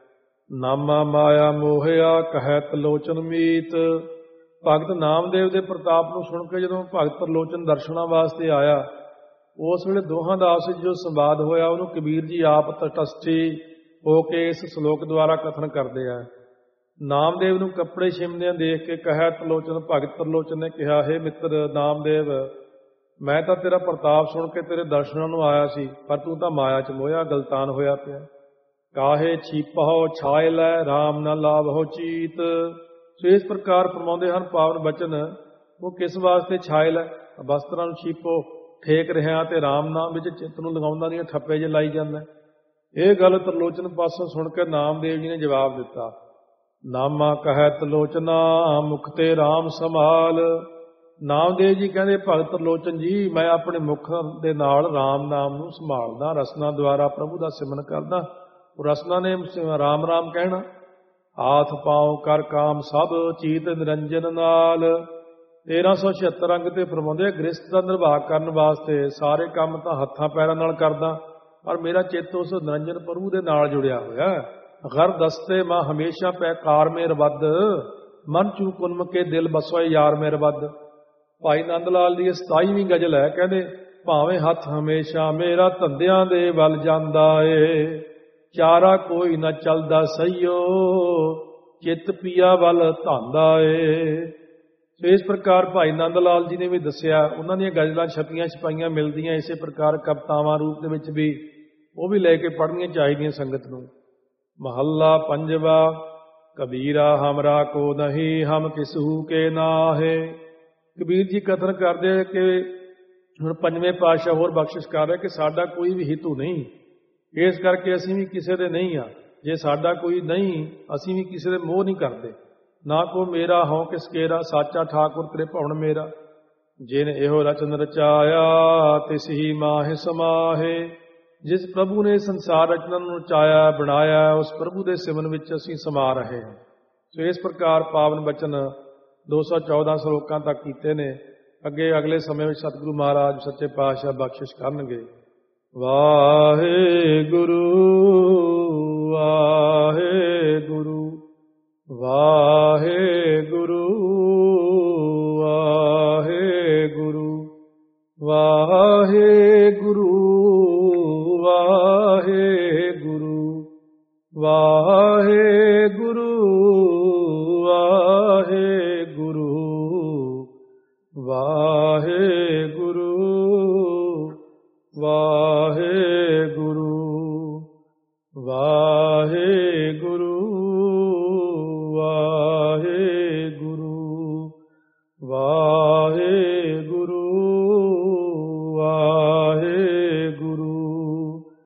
S1: ਨਾਮਾ ਮਾਇਆ ਮੋਹਿਆ ਕਹਿ ਤਲੋਚਨ ਮੀਤ। ਭਗਤ ਨਾਮਦੇਵ ਦੇ ਪ੍ਰਤਾਪ ਨੂੰ ਸੁਣ ਕੇ ਜਦੋਂ ਭਗਤ ਤਰਲੋਚਨ ਦਰਸ਼ਨਾਂ ਵਾਸਤੇ ਆਇਆ, ਉਸ ਵੇਲੇ ਦੋਹਾਂ ਦਾ ਆਪਸ ਵਿੱਚ ਜੋ ਸੰਵਾਦ ਹੋਇਆ ਉਹਨੂੰ ਕਬੀਰ ਜੀ ਆਪ ਤਟਸਥੀ ਹੋ ਕੇ ਇਸ ਸ਼ਲੋਕ ਦੁਆਰਾ ਕਥਨ ਕਰਦੇ ਆ। ਨਾਮਦੇਵ ਨੂੰ ਕੱਪੜੇ ਛਿਮਦਿਆਂ ਦੇਖ ਕੇ ਕਹਿ ਤਰਲੋਚਨ, ਭਗਤ ਤਰਲੋਚਨ ਨੇ ਕਿਹਾ, ਹੇ ਮਿੱਤਰ ਨਾਮਦੇਵ, ਮੈਂ ਤਾਂ ਤੇਰਾ ਪ੍ਰਤਾਪ ਸੁਣ ਕੇ ਤੇਰੇ ਦਰਸ਼ਨਾਂ ਨੂੰ ਆਇਆ ਸੀ, ਪਰ ਤੂੰ ਤਾਂ ਮਾਇਆ ਚ ਮੋਹਿਆ ਗਲਤਾਨ ਹੋਇਆ ਪਿਆ। ਕਾਹੇ ਛੀਪਹੁ ਛਾਇ ਲੈ ਰਾਮ ਨਾ ਲਾਭਹੁ ਚੀਤ। ਸੋ ਇਸ ਪ੍ਰਕਾਰ ਫਰਮਾਉਂਦੇ ਹਨ ਪਾਵਨ ਬਚਨ, ਉਹ ਕਿਸ ਵਾਸਤੇ ਛਾਇ ਲੈ, ਵਸਤਰਾਂ ਨੂੰ ਛੀਪੋ ਠੇਕ ਰਿਹਾ ਤੇ ਰਾਮ ਨਾਮ ਵਿੱਚ ਚਿੱਤ ਨੂੰ ਲਗਾਉਂਦਾ ਨਹੀਂ, ਠੱਪੇ ਜੇ ਲਾਈ ਜਾਂਦਾ। ਇਹ ਗੱਲ ਤਰਲੋਚਨ ਪਾਸੋਂ ਸੁਣ ਕੇ ਨਾਮਦੇਵ ਜੀ ਨੇ ਜਵਾਬ ਦਿੱਤਾ, ਨਾਮਾ ਕਹਿ ਤਰਲੋਚਨਾ ਮੁਖ ਤੇ ਰਾਮ ਸੰਭਾਲ। ਨਾਮਦੇਵ ਜੀ ਕਹਿੰਦੇ ਭਗਤ ਤਰਲੋਚਨ ਜੀ, ਮੈਂ ਆਪਣੇ ਮੁਖ ਦੇ ਨਾਲ ਰਾਮ ਨਾਮ ਨੂੰ ਸੰਭਾਲਦਾ, ਰਸਨਾ ਦੁਆਰਾ ਪ੍ਰਭੂ ਦਾ ਸਿਮਰਨ ਕਰਦਾ। ਉਹ ਰਸਨਾ ਨੇ ਰਾਮ ਰਾਮ ਕਹਿਣਾ। ਹਾਥ ਪਾਉ ਕਰ ਕਾਮ ਸਭ ਚੀਤ ਨਿਰੰਜਨ ਨਾਲ। ਤੇਰਾਂ ਸੌ ਛਿਅੱਤਰ ਅੰਗ ਤੇ ਫਰਮਾਉਂਦੇ, ਗ੍ਰਸਥ ਦਾ ਨਿਰਵਾਹ ਕਰਨ ਵਾਸਤੇ ਸਾਰੇ ਕੰਮ ਤਾਂ ਹੱਥਾਂ ਪੈਰਾਂ ਨਾਲ ਕਰਦਾ, ਪਰ ਮੇਰਾ ਚਿੱਤ ਉਸ ਨਿਰੰਜਨ ਪ੍ਰਭੂ ਦੇ ਨਾਲ ਜੁੜਿਆ ਹੋਇਆ। ਗਰ ਦਸਤੇ ਮਾਂ ਹਮੇਸ਼ਾ ਪੈਕਾਰ ਮੇਰ ਵੱਧ, ਮਨ ਚੂ ਕੁਨਮ ਕੇ ਦਿਲ ਬਸੋਏ ਯਾਰ ਮੇਰ ਵੱਧ। ਭਾਈ ਨੰਦ ਲਾਲ ਦੀ ਸਤਾਈਵੀਂ ਗਜ਼ਲ ਹੈ। ਕਹਿੰਦੇ, ਭਾਵੇਂ ਹੱਥ ਹਮੇਸ਼ਾ ਮੇਰਾ ਧੰਦਿਆਂ ਦੇ ਵੱਲ ਜਾਂਦਾ ਏ, ਚਾਰਾ ਕੋਈ ਨਾ ਚੱਲਦਾ ਸਈਓ, ਚਿੱਤ ਪੀਆ ਵੱਲ ਧਾਂਦਾ ਏ। ਸੋ ਇਸ ਪ੍ਰਕਾਰ ਭਾਈ ਨੰਦ ਲਾਲ ਜੀ ਨੇ ਵੀ ਦੱਸਿਆ, ਉਹਨਾਂ ਦੀਆਂ ਗਜ਼ਲਾਂ ਛਪੀਆਂ ਛਪਾਈਆਂ ਮਿਲਦੀਆਂ ਇਸੇ ਪ੍ਰਕਾਰ ਕਵਿਤਾਵਾਂ ਰੂਪ ਦੇ ਵਿੱਚ ਵੀ, ਉਹ ਵੀ ਲੈ ਕੇ ਪੜ੍ਹਨੀਆਂ ਚਾਹੀਦੀਆਂ ਸੰਗਤ ਨੂੰ। ਮਹੱਲਾ ਪੰਜਵਾ। ਕਬੀਰਾ ਹਮਰਾ ਕੋ ਨਹੀਂ, ਹਮ ਕਿਸਹੂ ਕੇ ਨਾਹੇ। ਕਬੀਰ ਜੀ ਕਥਨ ਕਰਦੇ ਕਿ ਹੁਣ ਪੰਜਵੇਂ ਪਾਤਸ਼ਾਹ ਹੋਰ ਬਖਸ਼ਿਸ਼ ਕਰ ਰਿਹਾ ਕਿ ਸਾਡਾ ਕੋਈ ਵੀ ਹਿਤੂ ਨਹੀਂ, ਇਸ ਕਰਕੇ ਅਸੀਂ ਵੀ ਕਿਸੇ ਦੇ ਨਹੀਂ ਆ। ਜੇ ਸਾਡਾ ਕੋਈ ਨਹੀਂ, ਅਸੀਂ ਵੀ ਕਿਸੇ ਦੇ ਮੋਹ ਨਹੀਂ ਕਰਦੇ। ਨਾ ਕੋ ਮੇਰਾ ਹਉ ਕਿਸ ਕੇਰਾ, ਸਾਚਾ ਠਾਕੁਰ ਤੇਰੇ ਭਵਨ ਮੇਰਾ। ਜਿਨ ਇਹੋ ਰਚਨ ਰਚਾਇਆ, ਤਿਸ ਹੀ ਮਾਹਿ ਸਮਾਹੇ। ਜਿਸ ਪ੍ਰਭੂ ਨੇ ਸੰਸਾਰ ਰਚਨਾ ਨੂੰ ਰਚਾਇਆ ਬਣਾਇਆ, ਉਸ ਪ੍ਰਭੂ ਦੇ ਸਿਮਰਨ ਵਿੱਚ ਅਸੀਂ ਸਮਾ ਰਹੇ ਹਾਂ। ਸੋ ਇਸ ਪ੍ਰਕਾਰ ਪਾਵਨ ਬਚਨ ਦੋ ਸੌ ਚੌਦਾਂ ਸਲੋਕਾਂ ਤੱਕ ਕੀਤੇ ਨੇ। ਅੱਗੇ ਅਗਲੇ ਸਮੇਂ ਵਿੱਚ ਸਤਿਗੁਰੂ ਮਹਾਰਾਜ ਸੱਚੇ ਪਾਤਸ਼ਾਹ ਬਖਸ਼ਿਸ਼ ਕਰਨਗੇ। ਵਾਹਿਗੁਰੂ ਵਾਹਿਗੁਰੂ ਵਾਹਿਗੁਰੂ ਵਾਹਿਗੁਰੂ ਵਾਹਿਗੁਰੂ ਵਾਹਿਗੁਰੂ ਵਾਹਿਗੁਰੂ ਵਾਹਿਗੁਰੂ ਵਾਹਿਗੁਰੂ ਵਾਹਿਗੁਰੂ ਵਾਹਿਗੁਰੂ ਵਾਹਿਗੁਰੂ ਵਾਹਿਗੁਰੂ ਵਾਹਿਗੁਰੂ।